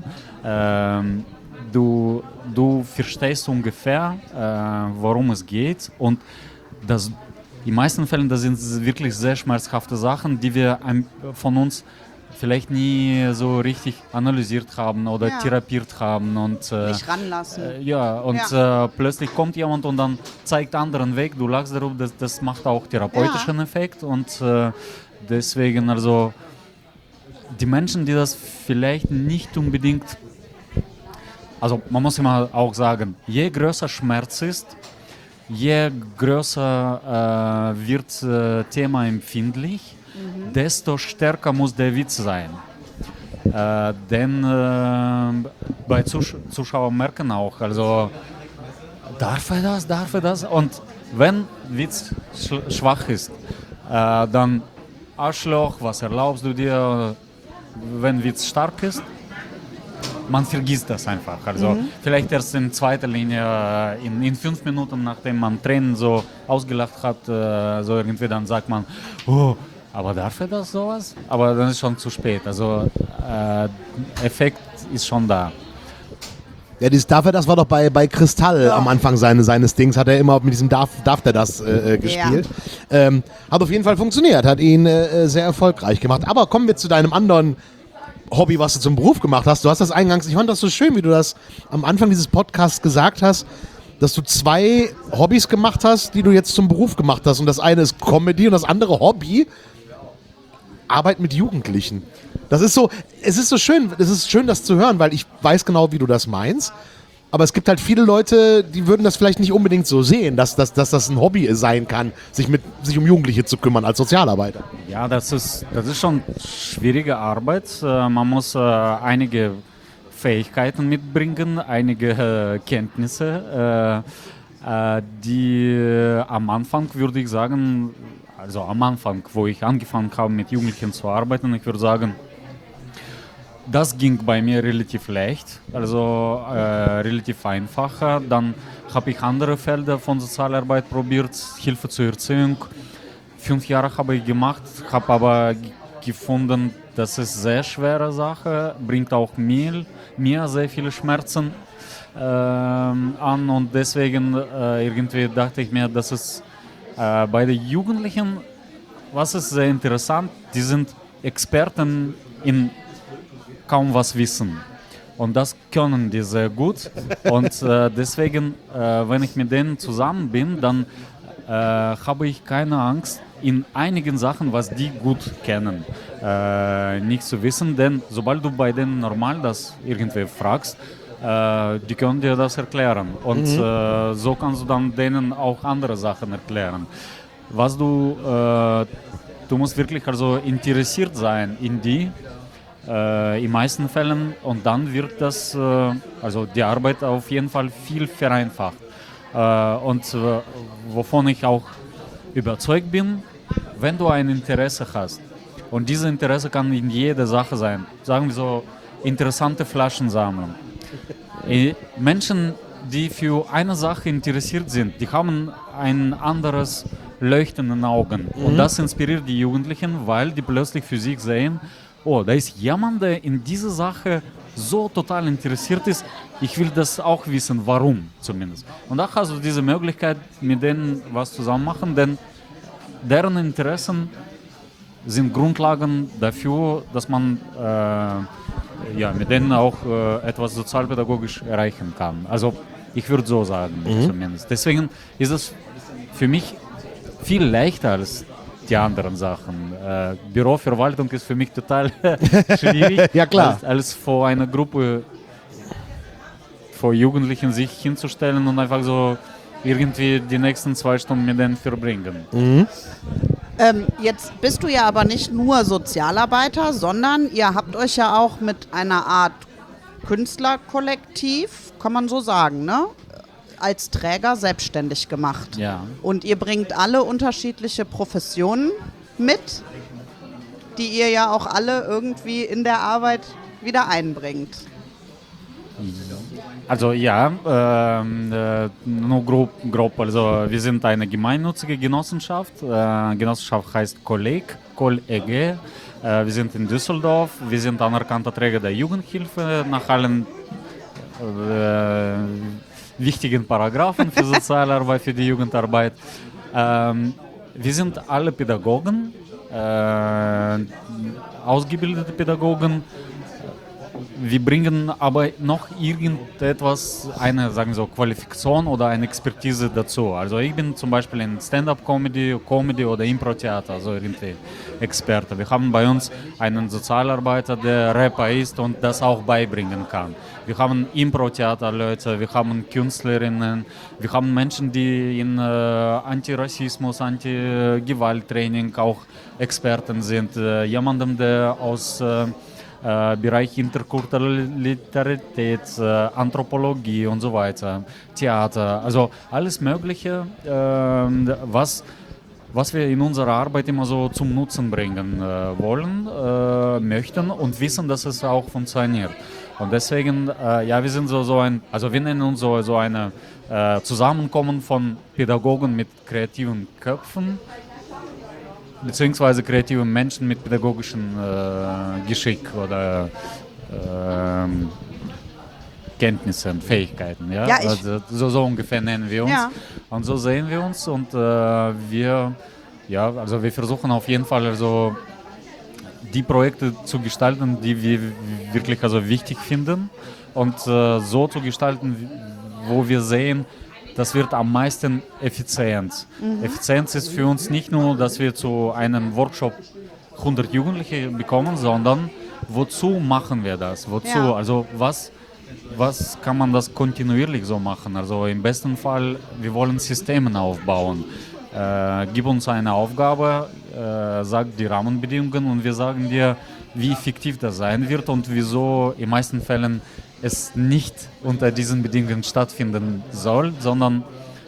du verstehst ungefähr, worum es geht und das, in den meisten Fällen das sind wirklich sehr schmerzhafte Sachen, die wir von uns vielleicht nie so richtig analysiert haben oder therapiert haben und Nicht ranlassen. Plötzlich kommt jemand und dann zeigt anderen Weg, du lachst darüber, das macht auch therapeutischen Effekt und deswegen also die Menschen, die das vielleicht nicht unbedingt, also man muss immer auch sagen, je größer Schmerz ist, je größer wird Thema empfindlich, desto stärker muss der Witz sein. Denn bei Zuschauern merken auch, also darf er das? Und wenn Witz schwach ist, dann Arschloch, was erlaubst du dir? Wenn Witz stark ist, man vergisst das einfach. Also vielleicht erst in zweiter Linie, in 5 Minuten, nachdem man Tränen so ausgelacht hat, so irgendwie dann sagt man, oh, aber darf er das sowas? Aber dann ist schon zu spät. Also Effekt ist schon da. Ja, dieses Darf er das war doch bei Kristall am Anfang seines Dings, hat er immer mit diesem Darf der das gespielt. Hat auf jeden Fall funktioniert, hat ihn sehr erfolgreich gemacht. Aber kommen wir zu deinem anderen Hobby, was du zum Beruf gemacht hast. Du hast das eingangs, ich fand das so schön, wie du das am Anfang dieses Podcasts gesagt hast, dass du 2 Hobbys gemacht hast, die du jetzt zum Beruf gemacht hast. Und das eine ist Comedy und das andere Hobby, Arbeit mit Jugendlichen. Das ist so, es ist schön, das zu hören, weil ich weiß genau, wie du das meinst. Aber es gibt halt viele Leute, die würden das vielleicht nicht unbedingt so sehen, dass das ein Hobby sein kann, sich um Jugendliche zu kümmern als Sozialarbeiter. Ja, das ist schon schwierige Arbeit. Man muss einige Fähigkeiten mitbringen, einige Kenntnisse, die am Anfang, würde ich sagen, also am Anfang, wo ich angefangen habe, mit Jugendlichen zu arbeiten, ich würde sagen, das ging bei mir relativ leicht, also relativ einfach. Dann habe ich andere Felder von Sozialarbeit probiert, Hilfe zur Erziehung. 5 Jahre habe ich gemacht, habe aber gefunden, das ist eine sehr schwere Sache, bringt auch mir sehr viele Schmerzen an und deswegen irgendwie dachte ich mir, dass es bei den Jugendlichen, was ist sehr interessant, die sind Experten in kaum was wissen. Und das können die sehr gut. Und deswegen, wenn ich mit denen zusammen bin, dann habe ich keine Angst, in einigen Sachen, was die gut kennen, nicht zu wissen. Denn sobald du bei denen normal das irgendwie fragst, die können dir das erklären. Und so kannst du dann denen auch andere Sachen erklären. Was du musst wirklich also interessiert sein in die, in meisten Fällen, und dann wird das, also die Arbeit auf jeden Fall viel vereinfacht. Und wovon ich auch überzeugt bin, wenn du ein Interesse hast, und dieses Interesse kann in jeder Sache sein, sagen wir so, interessante Flaschen sammeln. Menschen, die für eine Sache interessiert sind, die haben ein anderes Leuchten in den Augen. Und das inspiriert die Jugendlichen, weil die plötzlich für sich sehen, oh, da ist jemand, der in dieser Sache so total interessiert ist, ich will das auch wissen, warum zumindest. Und da hast du diese Möglichkeit, mit denen was zusammen machen, denn deren Interessen sind Grundlagen dafür, dass man mit denen auch etwas sozialpädagogisch erreichen kann. Also ich würde so sagen, zumindest. Deswegen ist es für mich viel leichter als die anderen Sachen. Büroverwaltung ist für mich total schwierig, ja, klar. Als vor einer Gruppe, vor Jugendlichen sich hinzustellen und einfach so irgendwie die nächsten 2 Stunden mit denen verbringen. Jetzt bist du ja aber nicht nur Sozialarbeiter, sondern ihr habt euch ja auch mit einer Art Künstlerkollektiv, kann man so sagen, ne? Als Träger selbstständig gemacht. Ja. Und ihr bringt alle unterschiedliche Professionen mit, die ihr ja auch alle irgendwie in der Arbeit wieder einbringt. Also ja, nur grob. Also wir sind eine gemeinnützige Genossenschaft. Genossenschaft heißt Kolleg, Kol-EG. Wir sind in Düsseldorf. Wir sind anerkannter Träger der Jugendhilfe nach allen wichtigen Paragraphen für Sozialarbeit, für die Jugendarbeit. Wir sind alle Pädagogen, ausgebildete Pädagogen. Wir bringen aber noch irgendetwas, eine sagen wir so, Qualifikation oder eine Expertise dazu. Also ich bin zum Beispiel in Stand-up-Comedy, Comedy oder Impro-Theater, also irgendwie Experte. Wir haben bei uns einen Sozialarbeiter, der Rapper ist und das auch beibringen kann. Wir haben Impro-Theater-Leute, wir haben Künstlerinnen, wir haben Menschen, die in Antirassismus, Anti-Gewalt-Training auch Experten sind. Jemandem, der aus Bereich Interkulturalität, Anthropologie und so weiter, Theater, also alles Mögliche, was wir in unserer Arbeit immer so zum Nutzen bringen wollen, möchten und wissen, dass es auch funktioniert. Und deswegen, ja, wir sind also wir nennen uns so eine Zusammenkommen von Pädagogen mit kreativen Köpfen, beziehungsweise kreativen Menschen mit pädagogischem Geschick oder Kenntnissen, Fähigkeiten. Ja? Ja, also so ungefähr nennen wir uns. Ja. Und so sehen wir uns und wir versuchen auf jeden Fall also die Projekte zu gestalten, die wir wirklich also wichtig finden und so zu gestalten, wo wir sehen, das wird am meisten Effizienz. Effizienz ist für uns nicht nur, dass wir zu einem Workshop 100 Jugendliche bekommen, sondern wozu machen wir das? Wozu? Ja. Also was kann man das kontinuierlich so machen? Also im besten Fall, wir wollen Systeme aufbauen. Gib uns eine Aufgabe, sag die Rahmenbedingungen und wir sagen dir, wie effektiv das sein wird und wieso in meisten Fällen es nicht unter diesen Bedingungen stattfinden soll, sondern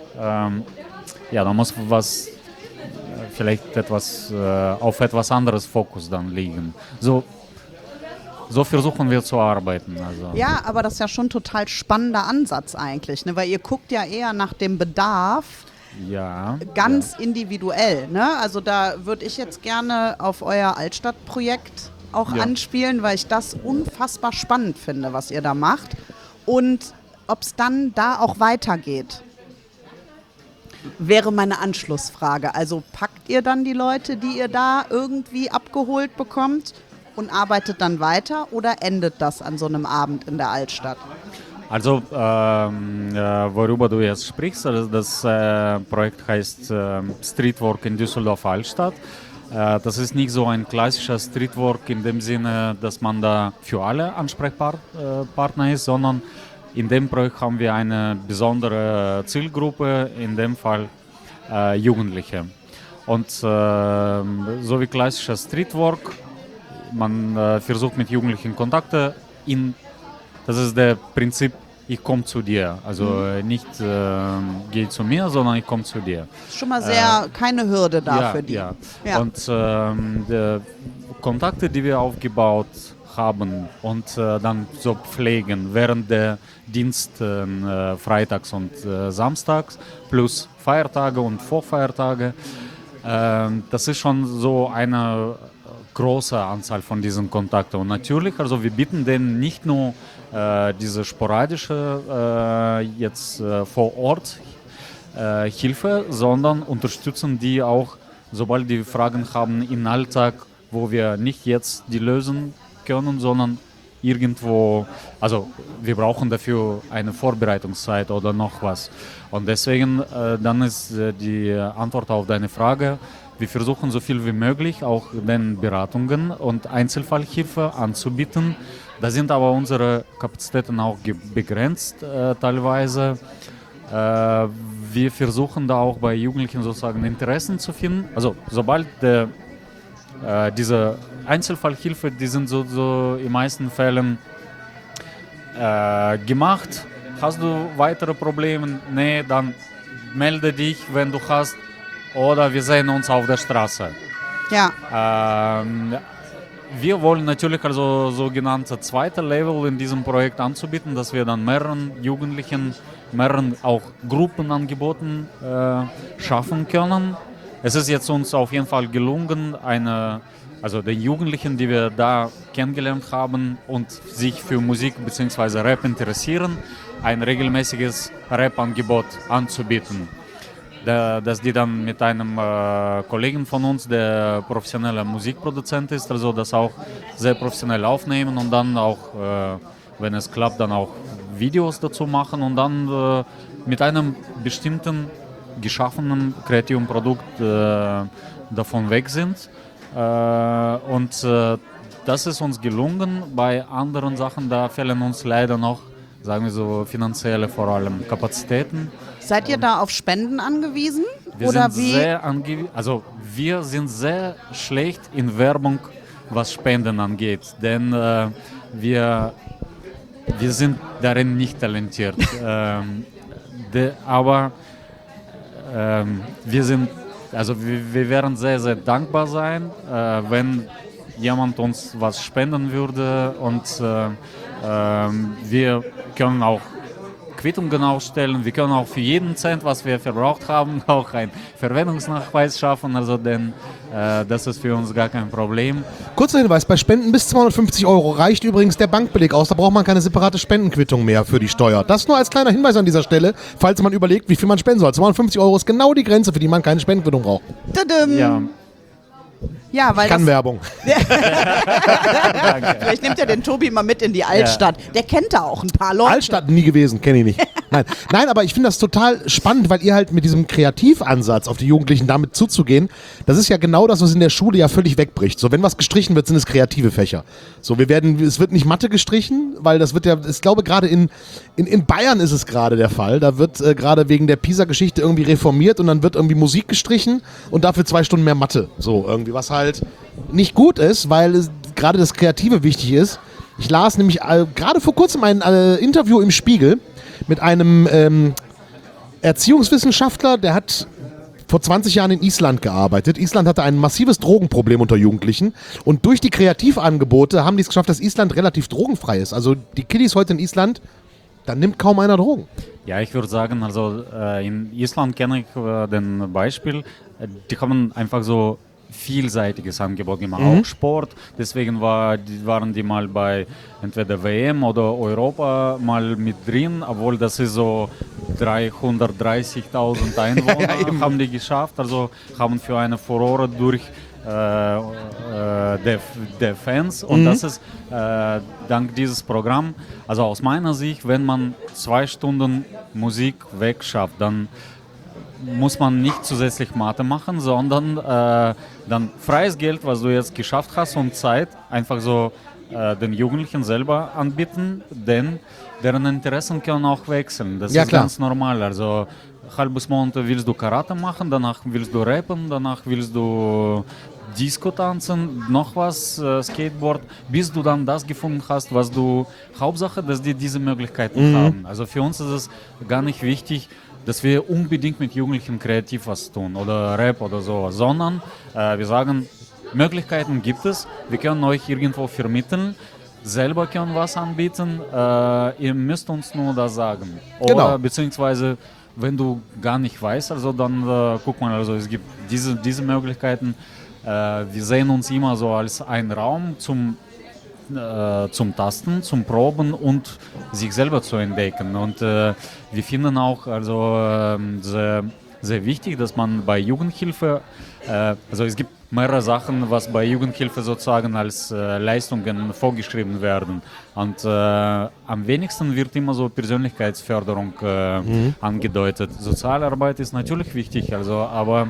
da muss vielleicht auf etwas anderes Fokus dann liegen. So versuchen wir zu arbeiten. Also. Ja, aber das ist ja schon ein total spannender Ansatz eigentlich, ne? Weil ihr guckt ja eher nach dem Bedarf, Ja. ganz individuell. Ne? Also da würde ich jetzt gerne auf euer Altstadtprojekt auch anspielen, weil ich das unfassbar spannend finde, was ihr da macht. Und ob es dann da auch weitergeht, wäre meine Anschlussfrage. Also packt ihr dann die Leute, die ihr da irgendwie abgeholt bekommt und arbeitet dann weiter oder endet das an so einem Abend in der Altstadt? Also, worüber du jetzt sprichst, also das Projekt heißt Streetwork in Düsseldorf-Altstadt. Das ist nicht so ein klassischer Streetwork in dem Sinne, dass man da für alle Ansprechpartner ist, sondern in dem Projekt haben wir eine besondere Zielgruppe, in dem Fall Jugendliche. Und so wie klassischer Streetwork, man versucht mit Jugendlichen Kontakte das ist der Prinzip, ich komme zu dir. Also nicht geh zu mir, sondern ich komme zu dir. Schon mal keine Hürde da für die. Ja. Ja. Und die Kontakte, die wir aufgebaut haben und dann so pflegen während der Dienste freitags und samstags plus Feiertage und Vorfeiertage, das ist schon so eine große Anzahl von diesen Kontakten. Und natürlich, also wir bieten denen nicht nur diese sporadische jetzt vor Ort Hilfe, sondern unterstützen die auch, sobald die Fragen haben im Alltag, wo wir nicht jetzt die lösen können, sondern irgendwo, also wir brauchen dafür eine Vorbereitungszeit oder noch was. Und deswegen, dann ist die Antwort auf deine Frage, wir versuchen so viel wie möglich auch den Beratungen und Einzelfallhilfe anzubieten. Da sind aber unsere Kapazitäten auch begrenzt teilweise. Wir versuchen da auch bei Jugendlichen sozusagen Interessen zu finden. Also sobald diese Einzelfallhilfe, die sind so in meisten Fällen gemacht. Hast du weitere Probleme? Nee, dann melde dich, wenn du hast. Oder wir sehen uns auf der Straße. Ja. Wir wollen natürlich also sogenannte zweite Level in diesem Projekt anzubieten, dass wir dann mehreren Jugendlichen, mehreren auch Gruppenangeboten schaffen können. Es ist jetzt uns auf jeden Fall gelungen, also den Jugendlichen, die wir da kennengelernt haben und sich für Musik bzw. Rap interessieren, ein regelmäßiges Rap-Angebot anzubieten. Dass die dann mit einem Kollegen von uns, der professioneller Musikproduzent ist, also das auch sehr professionell aufnehmen und dann auch, wenn es klappt, dann auch Videos dazu machen und dann mit einem bestimmten geschaffenen kreativen Produkt davon weg sind. Das ist uns gelungen. Bei anderen Sachen, da fehlen uns leider noch, sagen wir so, finanzielle vor allem Kapazitäten. Seid ihr da auf Spenden angewiesen? Wir Oder sind wie? wir sind sehr schlecht in Werbung, was Spenden angeht, denn wir sind darin nicht talentiert. Aber wir werden sehr, sehr dankbar sein, wenn jemand uns was spenden würde und wir können auch Quittungen ausstellen. Wir können auch für jeden Cent, was wir verbraucht haben, auch einen Verwendungsnachweis schaffen. Also denn das ist für uns gar kein Problem. Kurzer Hinweis, bei Spenden bis 250 € reicht übrigens der Bankbeleg aus. Da braucht man keine separate Spendenquittung mehr für die Steuer. Das nur als kleiner Hinweis an dieser Stelle, falls man überlegt, wie viel man spenden soll. 250 € ist genau die Grenze, für die man keine Spendenquittung braucht. Tadam. Ja, weil Kann das, Werbung. vielleicht nimmt er den Tobi mal mit in die Altstadt. Der kennt da auch ein paar Leute. Altstadt nie gewesen, kenne ich nicht. Nein, aber ich finde das total spannend, weil ihr halt mit diesem Kreativansatz auf die Jugendlichen damit zuzugehen, das ist ja genau das, was in der Schule ja völlig wegbricht. So, wenn was gestrichen wird, sind es kreative Fächer. So, es wird nicht Mathe gestrichen, weil das wird ja, ich glaube gerade in Bayern ist es gerade der Fall. Da wird gerade wegen der Pisa-Geschichte irgendwie reformiert und dann wird irgendwie Musik gestrichen und dafür 2 Stunden mehr Mathe. So, irgendwie, was halt nicht gut ist, weil gerade das Kreative wichtig ist. Ich las nämlich gerade vor kurzem ein Interview im Spiegel mit einem Erziehungswissenschaftler, der hat vor 20 Jahren in Island gearbeitet. Island hatte ein massives Drogenproblem unter Jugendlichen und durch die Kreativangebote haben die es geschafft, dass Island relativ drogenfrei ist. Also die Kiddies heute in Island, da nimmt kaum einer Drogen. Ja, ich würde sagen, also in Island kenne ich den Beispiel, die haben einfach so vielseitiges Angebot gemacht, auch Sport. Deswegen waren die mal bei entweder WM oder Europa mal mit drin, obwohl das ist so 330.000 Einwohner haben die geschafft, also haben für eine Furore durch der Fans und das ist dank dieses Programm, also aus meiner Sicht, wenn man 2 Stunden Musik wegschafft, dann muss man nicht zusätzlich Mathe machen, sondern dann freies Geld, was du jetzt geschafft hast und Zeit, einfach so den Jugendlichen selber anbieten, denn deren Interessen können auch wechseln. Das ist ganz normal. Also halbes Monat willst du Karate machen, danach willst du rappen, danach willst du Disco tanzen, noch was, Skateboard, bis du dann das gefunden hast, was du, Hauptsache, dass die diese Möglichkeiten haben. Also für uns ist es gar nicht wichtig, dass wir unbedingt mit Jugendlichen kreativ was tun oder Rap oder sowas, sondern wir sagen, Möglichkeiten gibt es, wir können euch irgendwo vermitteln, selber können was anbieten, ihr müsst uns nur das sagen. Oder beziehungsweise, wenn du gar nicht weißt, also dann guck mal, also es gibt diese Möglichkeiten, wir sehen uns immer so als ein Raum zum Tasten, zum Proben und sich selber zu entdecken. Und wir finden auch also sehr, sehr wichtig, dass man bei Jugendhilfe, also es gibt mehrere Sachen, was bei Jugendhilfe sozusagen als Leistungen vorgeschrieben werden. Und am wenigsten wird immer so Persönlichkeitsförderung angedeutet. Sozialarbeit ist natürlich wichtig, also aber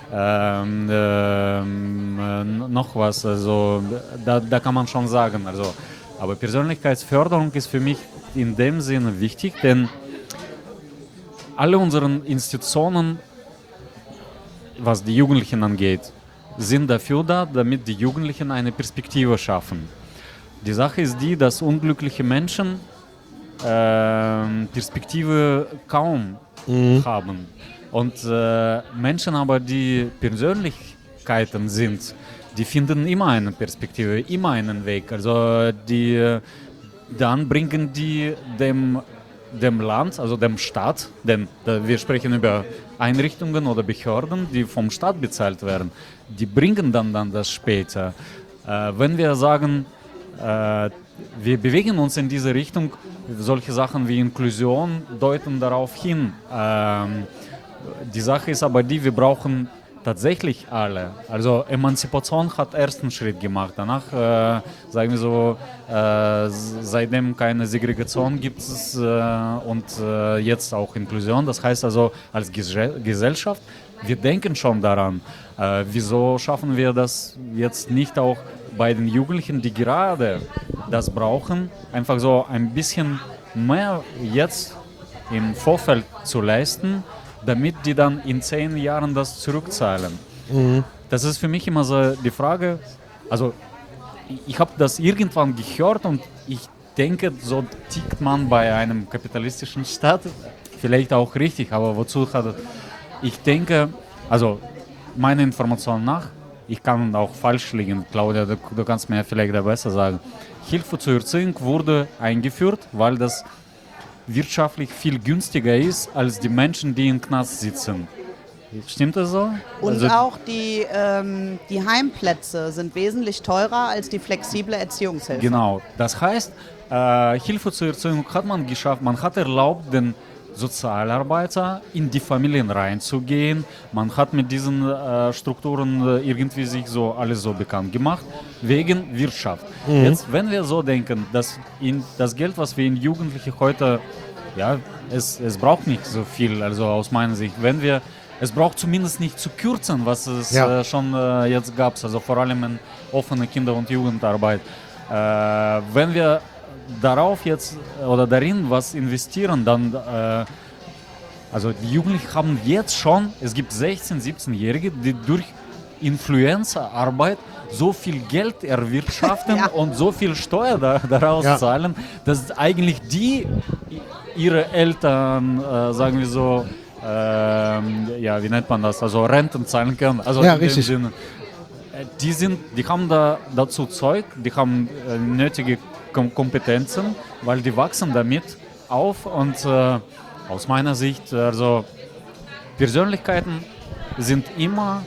noch was, also da kann man schon sagen, also, aber Persönlichkeitsförderung ist für mich in dem Sinne wichtig, denn alle unsere Institutionen, was die Jugendlichen angeht, sind dafür da, damit die Jugendlichen eine Perspektive schaffen. Die Sache ist die, dass unglückliche Menschen Perspektive kaum haben. Und Menschen aber, die Persönlichkeiten sind, die finden immer eine Perspektive, immer einen Weg. Also dann bringen die dem Land, also dem Staat, denn wir sprechen über Einrichtungen oder Behörden, die vom Staat bezahlt werden, die bringen dann das später. Wenn wir sagen, wir bewegen uns in diese Richtung, solche Sachen wie Inklusion deuten darauf hin. Die Sache ist aber die, wir brauchen tatsächlich alle. Also Emanzipation hat ersten Schritt gemacht. Danach, sagen wir so, seitdem keine Segregation gibt es und jetzt auch Inklusion. Das heißt also, als Gesellschaft, wir denken schon daran. Wieso schaffen wir das jetzt nicht auch bei den Jugendlichen, die gerade das brauchen, einfach so ein bisschen mehr jetzt im Vorfeld zu leisten, damit die dann in 10 Jahren das zurückzahlen. Das ist für mich immer so die Frage, also ich habe das irgendwann gehört und ich denke, so tickt man bei einem kapitalistischen Staat, vielleicht auch richtig, aber wozu hat es? Ich denke, also meiner Information nach, ich kann auch falsch liegen, Claudia, du kannst mir vielleicht besser sagen, Hilfe zur Erziehung wurde eingeführt, weil das wirtschaftlich viel günstiger ist als die Menschen, die im Knast sitzen. Stimmt das so? Und also, auch die Heimplätze sind wesentlich teurer als die flexible Erziehungshilfe. Genau. Das heißt, Hilfe zur Erziehung hat man geschafft. Man hat erlaubt, den Sozialarbeiter in die Familien reinzugehen. Man hat mit diesen Strukturen irgendwie sich so alles so bekannt gemacht, wegen Wirtschaft. Jetzt, wenn wir so denken, dass das Geld, was wir in Jugendliche heute, ja, es braucht nicht so viel, also aus meiner Sicht, es braucht zumindest nicht zu kürzen, was es schon jetzt gab, also vor allem in offene Kinder- und Jugendarbeit. Wenn wir darauf jetzt oder darin was investieren, dann, also die Jugendlichen haben jetzt schon, es gibt 16-, 17-Jährige, die durch Influencerarbeit so viel Geld erwirtschaften und so viel Steuer daraus zahlen, dass eigentlich die ihre Eltern, sagen wir so, wie nennt man das, also Renten zahlen können. Also ja, in dem richtig. Sinne, die haben dazu Zeug, die haben nötige Kompetenzen, weil die wachsen damit auf und aus meiner Sicht, also Persönlichkeiten sind immer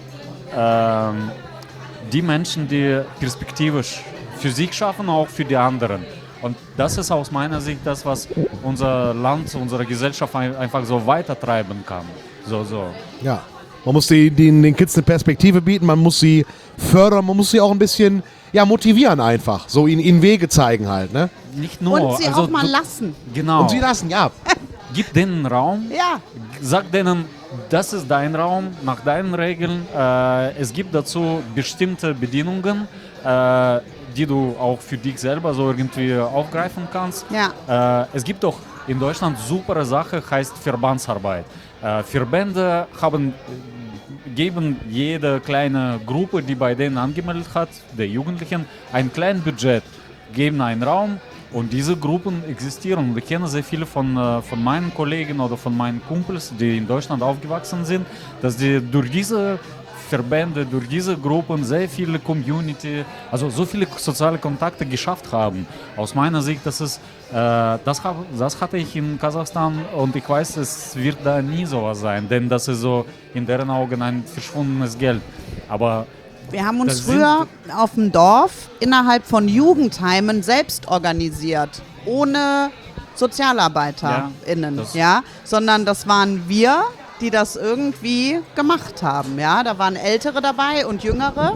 die Menschen, die perspektivisch für sich schaffen, auch für die anderen. Und das ist aus meiner Sicht das, was unser Land, unsere Gesellschaft einfach so weitertreiben kann. So. Ja, man muss den Kids eine Perspektive bieten, man muss sie fördern, man muss sie auch ein bisschen motivieren einfach, so ihnen Wege zeigen halt, ne? Nicht nur. Und sie auch mal lassen. Genau. Und sie lassen, ja. Gib denen Raum, Ja. sag denen, das ist dein Raum, nach deinen Regeln. Es gibt dazu bestimmte Bedingungen, die du auch für dich selber so irgendwie aufgreifen kannst. Ja. Es gibt auch in Deutschland super Sache, heißt Verbandsarbeit. Verbände geben jede kleine Gruppe, die bei denen angemeldet hat, der Jugendlichen, ein kleines Budget, geben einen Raum und diese Gruppen existieren. Und ich kenne sehr viele von meinen Kollegen oder von meinen Kumpels, die in Deutschland aufgewachsen sind, dass die durch diese Verbände, durch diese Gruppen sehr viele Community, also so viele soziale Kontakte geschafft haben. Aus meiner Sicht, das hatte ich in Kasachstan und ich weiß, es wird da nie sowas sein, denn das ist so in deren Augen ein verschwundenes Geld. Aber wir haben uns früher auf dem Dorf innerhalb von Jugendheimen selbst organisiert, ohne SozialarbeiterInnen, sondern das waren wir, die das irgendwie gemacht haben. Ja? Da waren Ältere dabei und Jüngere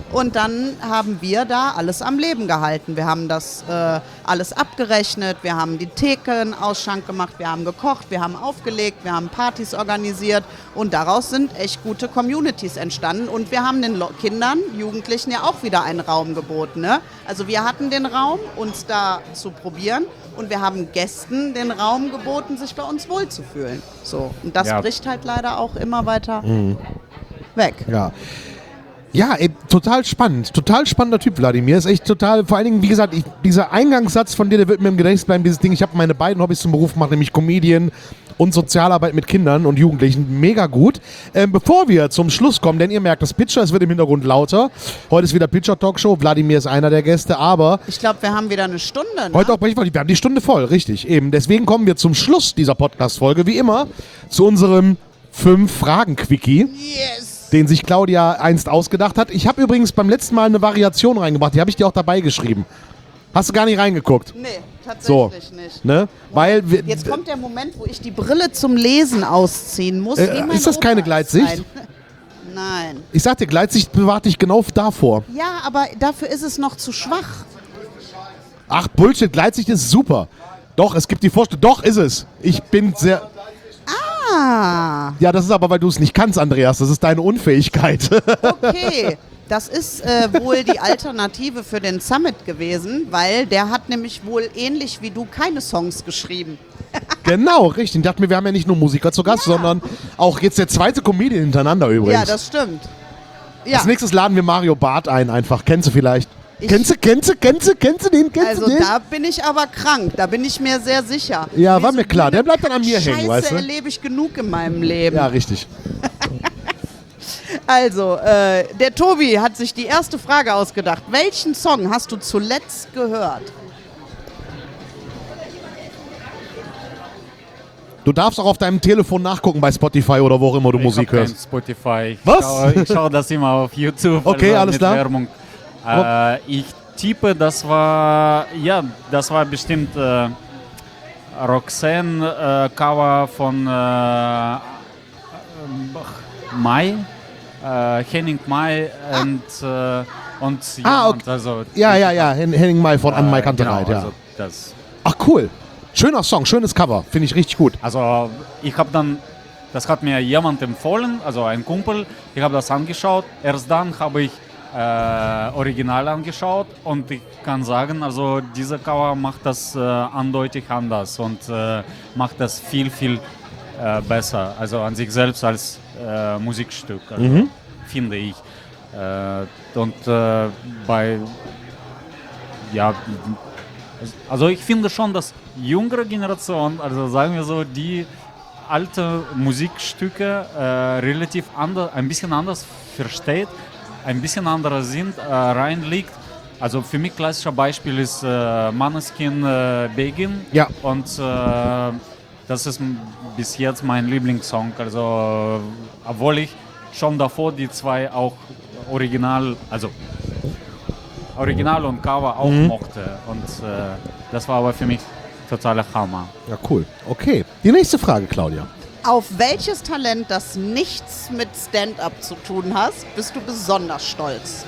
Und dann haben wir da alles am Leben gehalten. Wir haben das alles abgerechnet, wir haben die Theken Ausschank gemacht, wir haben gekocht, wir haben aufgelegt, wir haben Partys organisiert und daraus sind echt gute Communities entstanden. Und wir haben den Kindern, Jugendlichen ja auch wieder einen Raum geboten. Ne? Also wir hatten den Raum, uns da zu probieren und wir haben Gästen den Raum geboten, sich bei uns wohlzufühlen. So. Und das bricht halt leider auch immer weiter weg. Ja. Ja, ey, total spannend. Total spannender Typ, Wladimir. Ist echt total, vor allen Dingen, wie gesagt, dieser Eingangssatz von dir, der wird mir im Gedächtnis bleiben, dieses Ding, ich habe meine beiden Hobbys zum Beruf gemacht, nämlich Comedian und Sozialarbeit mit Kindern und Jugendlichen. Mega gut. Bevor wir zum Schluss kommen, denn ihr merkt, das Pitcher, es wird im Hintergrund lauter. Heute ist wieder Pitcher-Talkshow. Wladimir ist einer der Gäste, aber Ich glaube, wir haben wieder eine Stunde. Ne? heute auch, wir haben die Stunde voll, richtig. Eben. Deswegen kommen wir zum Schluss dieser Podcast-Folge, wie immer, zu unserem 5-Fragen-Quickie. Yes! Den sich Claudia einst ausgedacht hat. Ich habe übrigens beim letzten Mal eine Variation reingebracht, die habe ich dir auch dabei geschrieben. Hast du gar nicht reingeguckt? Nee, tatsächlich nicht. Ne? Weil Jetzt kommt der Moment, wo ich die Brille zum Lesen ausziehen muss. ist das keine Gleitsicht? Nein. Ich sag dir, Gleitsicht bewahrt dich genau davor. Ja, aber dafür ist es noch zu schwach. Ach, Bullshit, Gleitsicht ist super. Doch, es gibt die Vorstellung. Doch, ist es. Ich bin sehr... Ah, Ja, das ist aber, weil du es nicht kannst, Andreas. Das ist deine Unfähigkeit. okay. Das ist wohl die Alternative für den Summit gewesen, weil der hat nämlich wohl ähnlich wie du keine Songs geschrieben. Genau, richtig. Ich dachte mir, wir haben ja nicht nur Musiker zu Gast, sondern auch jetzt der zweite Comedian hintereinander übrigens. Ja, das stimmt. Ja, Als nächstes laden wir Mario Barth ein einfach. Kennst du vielleicht? Kennst du den? also da bin ich aber krank, da bin ich mir sehr sicher. Ja, war Wieso mir klar. Der bleibt dann an mir Scheiße hängen, weißt du? erlebe ich genug in meinem Leben. Ja, richtig. Also, der Tobi hat sich die erste Frage ausgedacht. Welchen Song hast du zuletzt gehört? Du darfst auch auf deinem Telefon nachgucken bei Spotify oder wo auch immer du Musik Ich hab kein hörst. Spotify. Was? Ich schaue das immer auf YouTube. Okay, also alles mit klar. Werbung. Ich tippe, das war bestimmt Roxanne Cover von Mai, Henning Mai und jemand, okay. also Ja, Henning Mai von An Mai Kantereit, genau, ja. also das. Ach, cool. Schöner Song, schönes Cover. Finde ich richtig gut. Also ich habe dann, das hat mir jemand empfohlen, also ein Kumpel, ich habe das angeschaut. Erst dann habe ich Original angeschaut und ich kann sagen, also dieser Cover macht das eindeutig anders und macht das viel, viel besser, also an sich selbst als Musikstück, also, finde ich. Also ich finde schon, dass jüngere Generation, also sagen wir so, die alte Musikstücke relativ anders, ein bisschen anders versteht, ein bisschen anderer Sinn reinliegt. Also für mich klassischer Beispiel ist Måneskin Begin. Ja. Und das ist bis jetzt mein Lieblingssong. Also obwohl ich schon davor die zwei auch Original und Cover auch mochte. Und das war aber für mich totaler Hammer. Ja, cool. Okay. Die nächste Frage, Claudia. Auf welches Talent, das nichts mit Stand-up zu tun hat, bist du besonders stolz?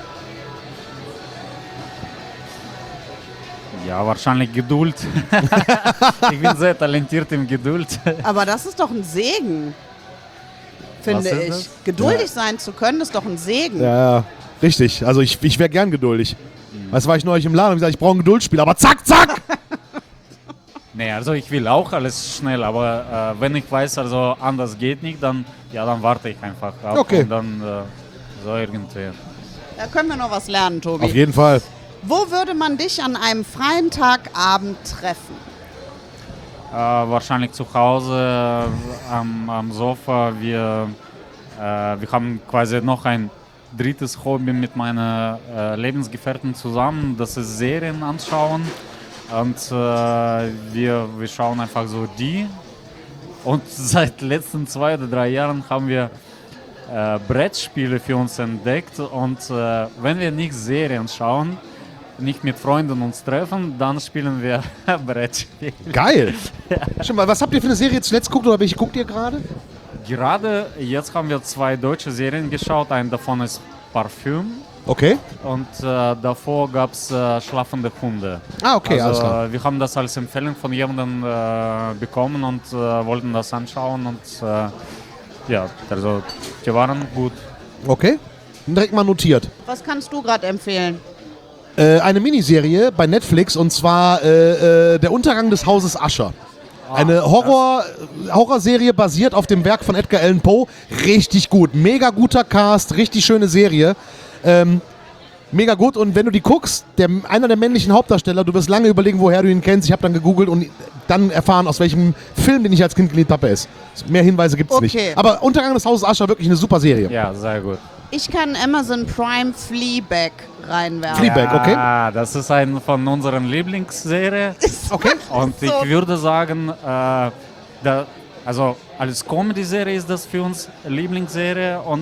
Ja, wahrscheinlich Geduld. Ich bin sehr talentiert im Geduld. Aber das ist doch ein Segen, finde Was ist ich. das? Geduldig sein zu können, ist doch ein Segen. Ja, richtig. Also ich wäre gern geduldig. Weißt du, war ich neulich im Laden und gesagt, ich brauche ein Geduldsspiel, aber zack, zack! Nee, also ich will auch alles schnell, aber wenn ich weiß, also anders geht nicht, dann warte ich einfach ab Okay. und dann so irgendwie. Da können wir noch was lernen, Tobi. Auf jeden Fall. Wo würde man dich an einem freien Tagabend treffen? Wahrscheinlich zu Hause am Sofa. Wir haben quasi noch ein drittes Hobby mit meiner Lebensgefährtin zusammen, das ist Serien anschauen. Und wir schauen einfach so die. Und seit den letzten 2 oder 3 Jahren haben wir Brettspiele für uns entdeckt. Und wenn wir nicht Serien schauen, nicht mit Freunden uns treffen, dann spielen wir Brettspiele. Geil. Schon mal, was habt ihr für eine Serie zuletzt geguckt oder welche guckt ihr gerade? Gerade jetzt haben wir 2 deutsche Serien geschaut. Eine davon ist Parfüm. Okay. Und davor gab es Schlafende Hunde. Ah, okay, alles klar. Also, wir haben das als Empfehlung von jemandem bekommen und wollten das anschauen. Und ja, also die waren gut. Okay. Direkt mal notiert. Was kannst du gerade empfehlen? Eine Miniserie bei Netflix und zwar Der Untergang des Hauses Usher. Eine Horrorserie basiert auf dem Werk von Edgar Allan Poe. Richtig gut. Mega guter Cast, richtig schöne Serie. Mega gut. Und wenn du die guckst, einer der männlichen Hauptdarsteller, du wirst lange überlegen, woher du ihn kennst. Ich habe dann gegoogelt und dann erfahren, aus welchem Film, den ich als Kind geliebt habe, er ist. Mehr Hinweise gibt es Okay. nicht. Aber Untergang des Hauses Usher, wirklich eine super Serie. Ja, sehr gut. Ich kann Amazon Prime Fleabag reinwerfen. Fleabag, okay. Ja, das ist eine von unseren Lieblingsserien. Okay. Und ich So. würde sagen, also als Comedy-Serie ist das für uns Lieblingsserie und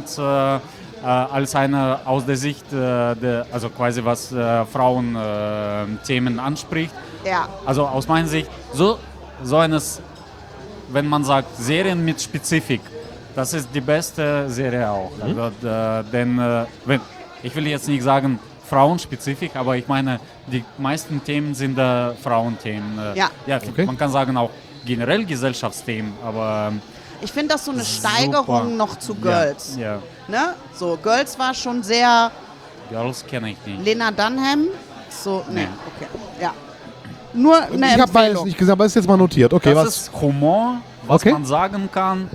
als eine aus der Sicht, also quasi was Frauen-Themen anspricht. Ja. Also aus meiner Sicht, so eines, wenn man sagt, Serien mit Spezifik, das ist die beste Serie auch. Also, denn ich will jetzt nicht sagen frauenspezifisch, aber ich meine, die meisten Themen sind Frauenthemen. Ja. Okay. Man kann sagen auch generell Gesellschaftsthemen, aber Ich finde das so eine Steigerung noch zu Girls. Ja, Ne? So, Girls war schon sehr Girls kenne ich nicht. Lena Dunham. So, nee, okay. Ja. Nur eine Ich habe beides Empfehlung. nicht gesehen, aber ist jetzt mal notiert. Okay, Das was? ist Humor, was Okay. man sagen kann,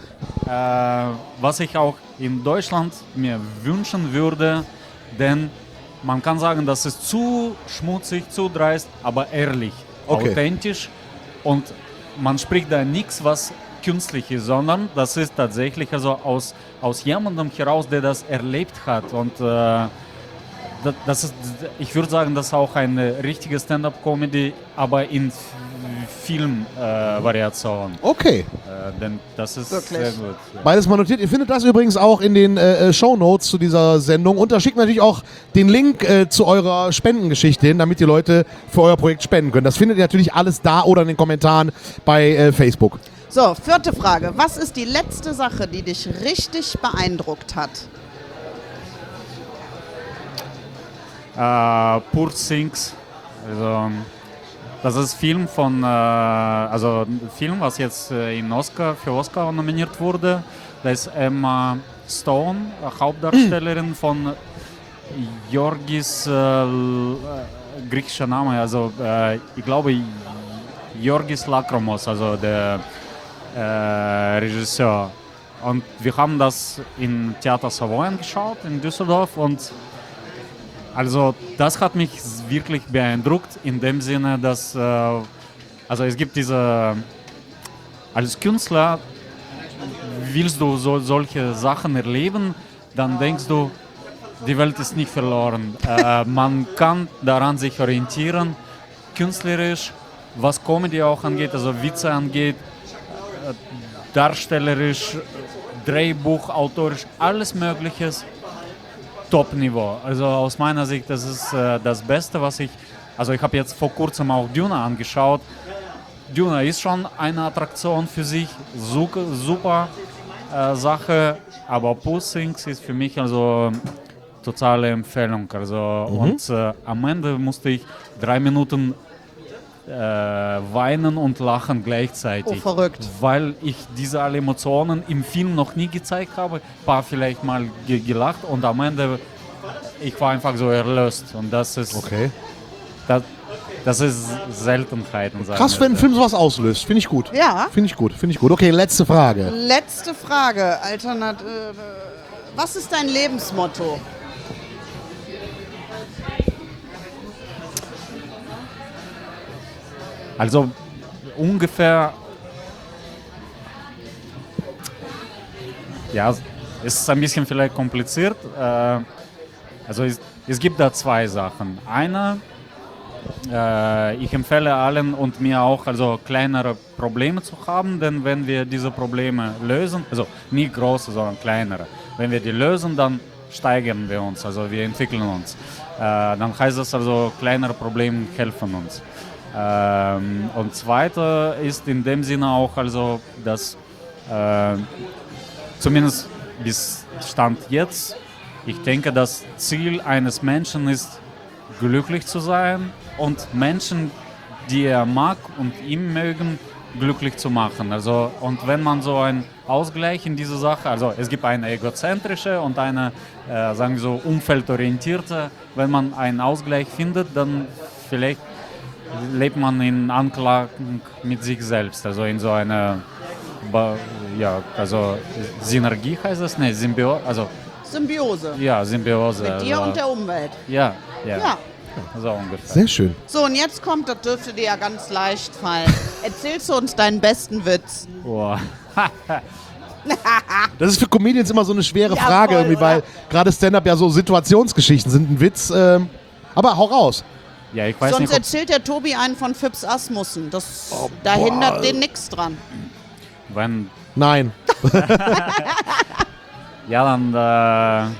was ich auch in Deutschland mir wünschen würde, denn man kann sagen, das ist zu schmutzig, zu dreist, aber ehrlich, Okay. authentisch und man spricht da nichts, was künstlich ist, sondern das ist tatsächlich also aus jemandem heraus, der das erlebt hat und das ist, ich würde sagen, das ist auch eine richtige Stand-up-Comedy, aber in Filmvariation. Okay. Denn das ist Wirklich? sehr gut. Ja. Beides mal notiert. Ihr findet das übrigens auch in den Shownotes zu dieser Sendung. Und da schickt natürlich auch den Link zu eurer Spendengeschichte hin, damit die Leute für euer Projekt spenden können. Das findet ihr natürlich alles da oder in den Kommentaren bei Facebook. So, 4. Frage. Was ist die letzte Sache, die dich richtig beeindruckt hat? Poor Things. Also, das ist Film von, also ein Film, was jetzt für Oscar nominiert wurde. Da ist Emma Stone, Hauptdarstellerin von Yorgis, griechischer Name, also ich glaube Yorgis Lakromos, also der Regisseur. Und wir haben das im Theater Savoy angeschaut in Düsseldorf und also das hat mich wirklich beeindruckt in dem Sinne, dass also es gibt als Künstler willst du solche Sachen erleben, dann denkst du, die Welt ist nicht verloren. Man kann daran sich orientieren, künstlerisch, was Comedy auch angeht, also Witze angeht, darstellerisch, Drehbuch, autorisch, alles Mögliches. Top-Niveau. Also aus meiner Sicht, das ist das Beste, was ich habe jetzt vor kurzem auch Duna angeschaut. Duna ist schon eine Attraktion für sich, super Sache, aber Poor Things ist für mich also totale Empfehlung. Also und am Ende musste ich 3 Minuten weinen und lachen gleichzeitig. Oh, verrückt. Weil ich diese alle Emotionen im Film noch nie gezeigt habe. Ein paar vielleicht mal gelacht und am Ende, ich war einfach so erlöst. Und das ist, Okay. das ist Seltenheiten. sagen Krass, wir wenn ein so. Film sowas auslöst. Finde ich gut. Ja. Finde ich gut, finde ich gut. Okay, letzte Frage. Letzte Frage. Was ist dein Lebensmotto? Also ungefähr, ja, es ist ein bisschen vielleicht kompliziert. Also es gibt da 2 Sachen. Eine, ich empfehle allen und mir auch, also kleinere Probleme zu haben, denn wenn wir diese Probleme lösen, also nicht große, sondern kleinere, wenn wir die lösen, dann steigern wir uns, also wir entwickeln uns. Dann heißt das also, kleinere Probleme helfen uns. Und zweite ist in dem Sinne auch, also, dass zumindest bis Stand jetzt, Ich denke, das Ziel eines Menschen ist, glücklich zu sein und Menschen, die er mag und ihn mögen, glücklich zu machen. Also, und wenn man so einen Ausgleich in diese Sache, also es gibt eine egozentrische und eine, sagen wir so, umfeldorientierte, wenn man einen Ausgleich findet, dann vielleicht lebt man in Anklang mit sich selbst, also in so einer, also Synergie heißt das, ne, Symbiose. Ja, Symbiose. Mit dir und der Umwelt. Ja. Ja. So ungefähr. Sehr schön. So, und jetzt kommt, das dürfte dir ja ganz leicht fallen. Erzählst du uns deinen besten Witz? Oh. Das ist für Comedians immer so eine schwere Ja, Frage, voll, irgendwie, weil oder? gerade Stand-Up ja so Situationsgeschichten sind, ein Witz. Aber hau raus. Ja, ich weiß Sonst nicht, ob, erzählt der Tobi einen von Phipps Asmussen. Da hindert den nichts dran. wenn, Nein. ja, dann,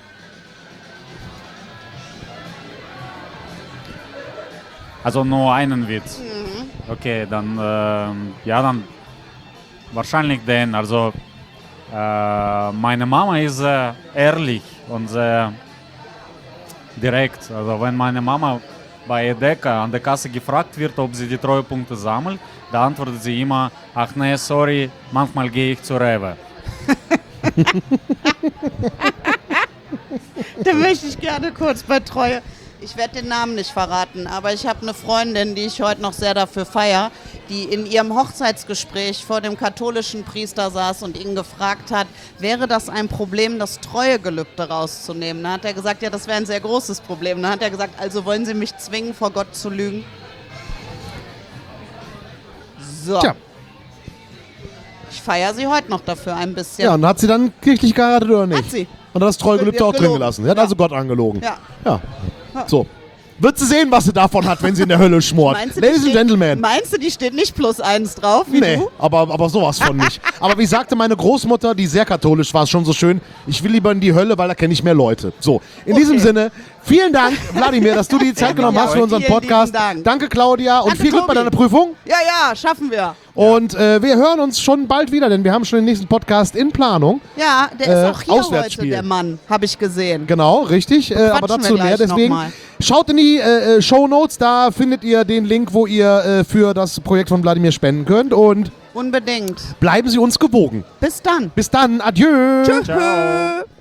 also nur einen Witz. Okay, dann, dann wahrscheinlich den, also, meine Mama ist sehr ehrlich und sehr direkt. Also wenn meine Mama bei Edeka an der Kasse gefragt wird, ob sie die Treuepunkte sammelt, da antwortet sie immer, ach nee, sorry, manchmal gehe ich zur Rewe. Da möchte ich gerne kurz bei Treue. Ich werde den Namen nicht verraten, aber ich habe eine Freundin, die ich heute noch sehr dafür feiere, die in ihrem Hochzeitsgespräch vor dem katholischen Priester saß und ihn gefragt hat, wäre das ein Problem, das Treuegelübde rauszunehmen? Da hat er gesagt, ja, das wäre ein sehr großes Problem. Da hat er gesagt, also wollen Sie mich zwingen, vor Gott zu lügen? So. Tja. Ich feiere sie heute noch dafür ein bisschen. Ja, und hat sie dann kirchlich geheiratet oder nicht? Hat sie. Und hat das Treugelübde auch drin Gelogen. gelassen. Sie hat Ja. also Gott angelogen. Ja. Ja. So. Wird sie sehen, was sie davon hat, wenn sie in der Hölle schmort. Meinst du, Ladies die and Gentlemen. Meinst du, die steht nicht +1 drauf, wie Nee, du? aber sowas von nicht. Aber wie sagte meine Großmutter, die sehr katholisch war, schon so schön, ich will lieber in die Hölle, weil da kenne ich mehr Leute. So, in diesem Sinne, vielen Dank, Wladimir, dass du dir die Zeit genommen hast für unseren Vielen Podcast. lieben Dank. Danke, Claudia, und Danke, viel Glück bei Tobi. deiner Prüfung. Ja, schaffen wir. Und wir hören uns schon bald wieder, denn wir haben schon den nächsten Podcast in Planung. Ja, der ist auch hier heute, Auswärtsspiel. der Mann, habe ich gesehen. Genau, richtig. Aber quatschen dazu wir mehr. gleich Deswegen noch mal. schaut in die Shownotes, da findet ihr den Link, wo ihr für das Projekt von Wladimir spenden könnt. Und Unbedingt. bleiben Sie uns gewogen. Bis dann. Bis dann, adieu. Tschüss.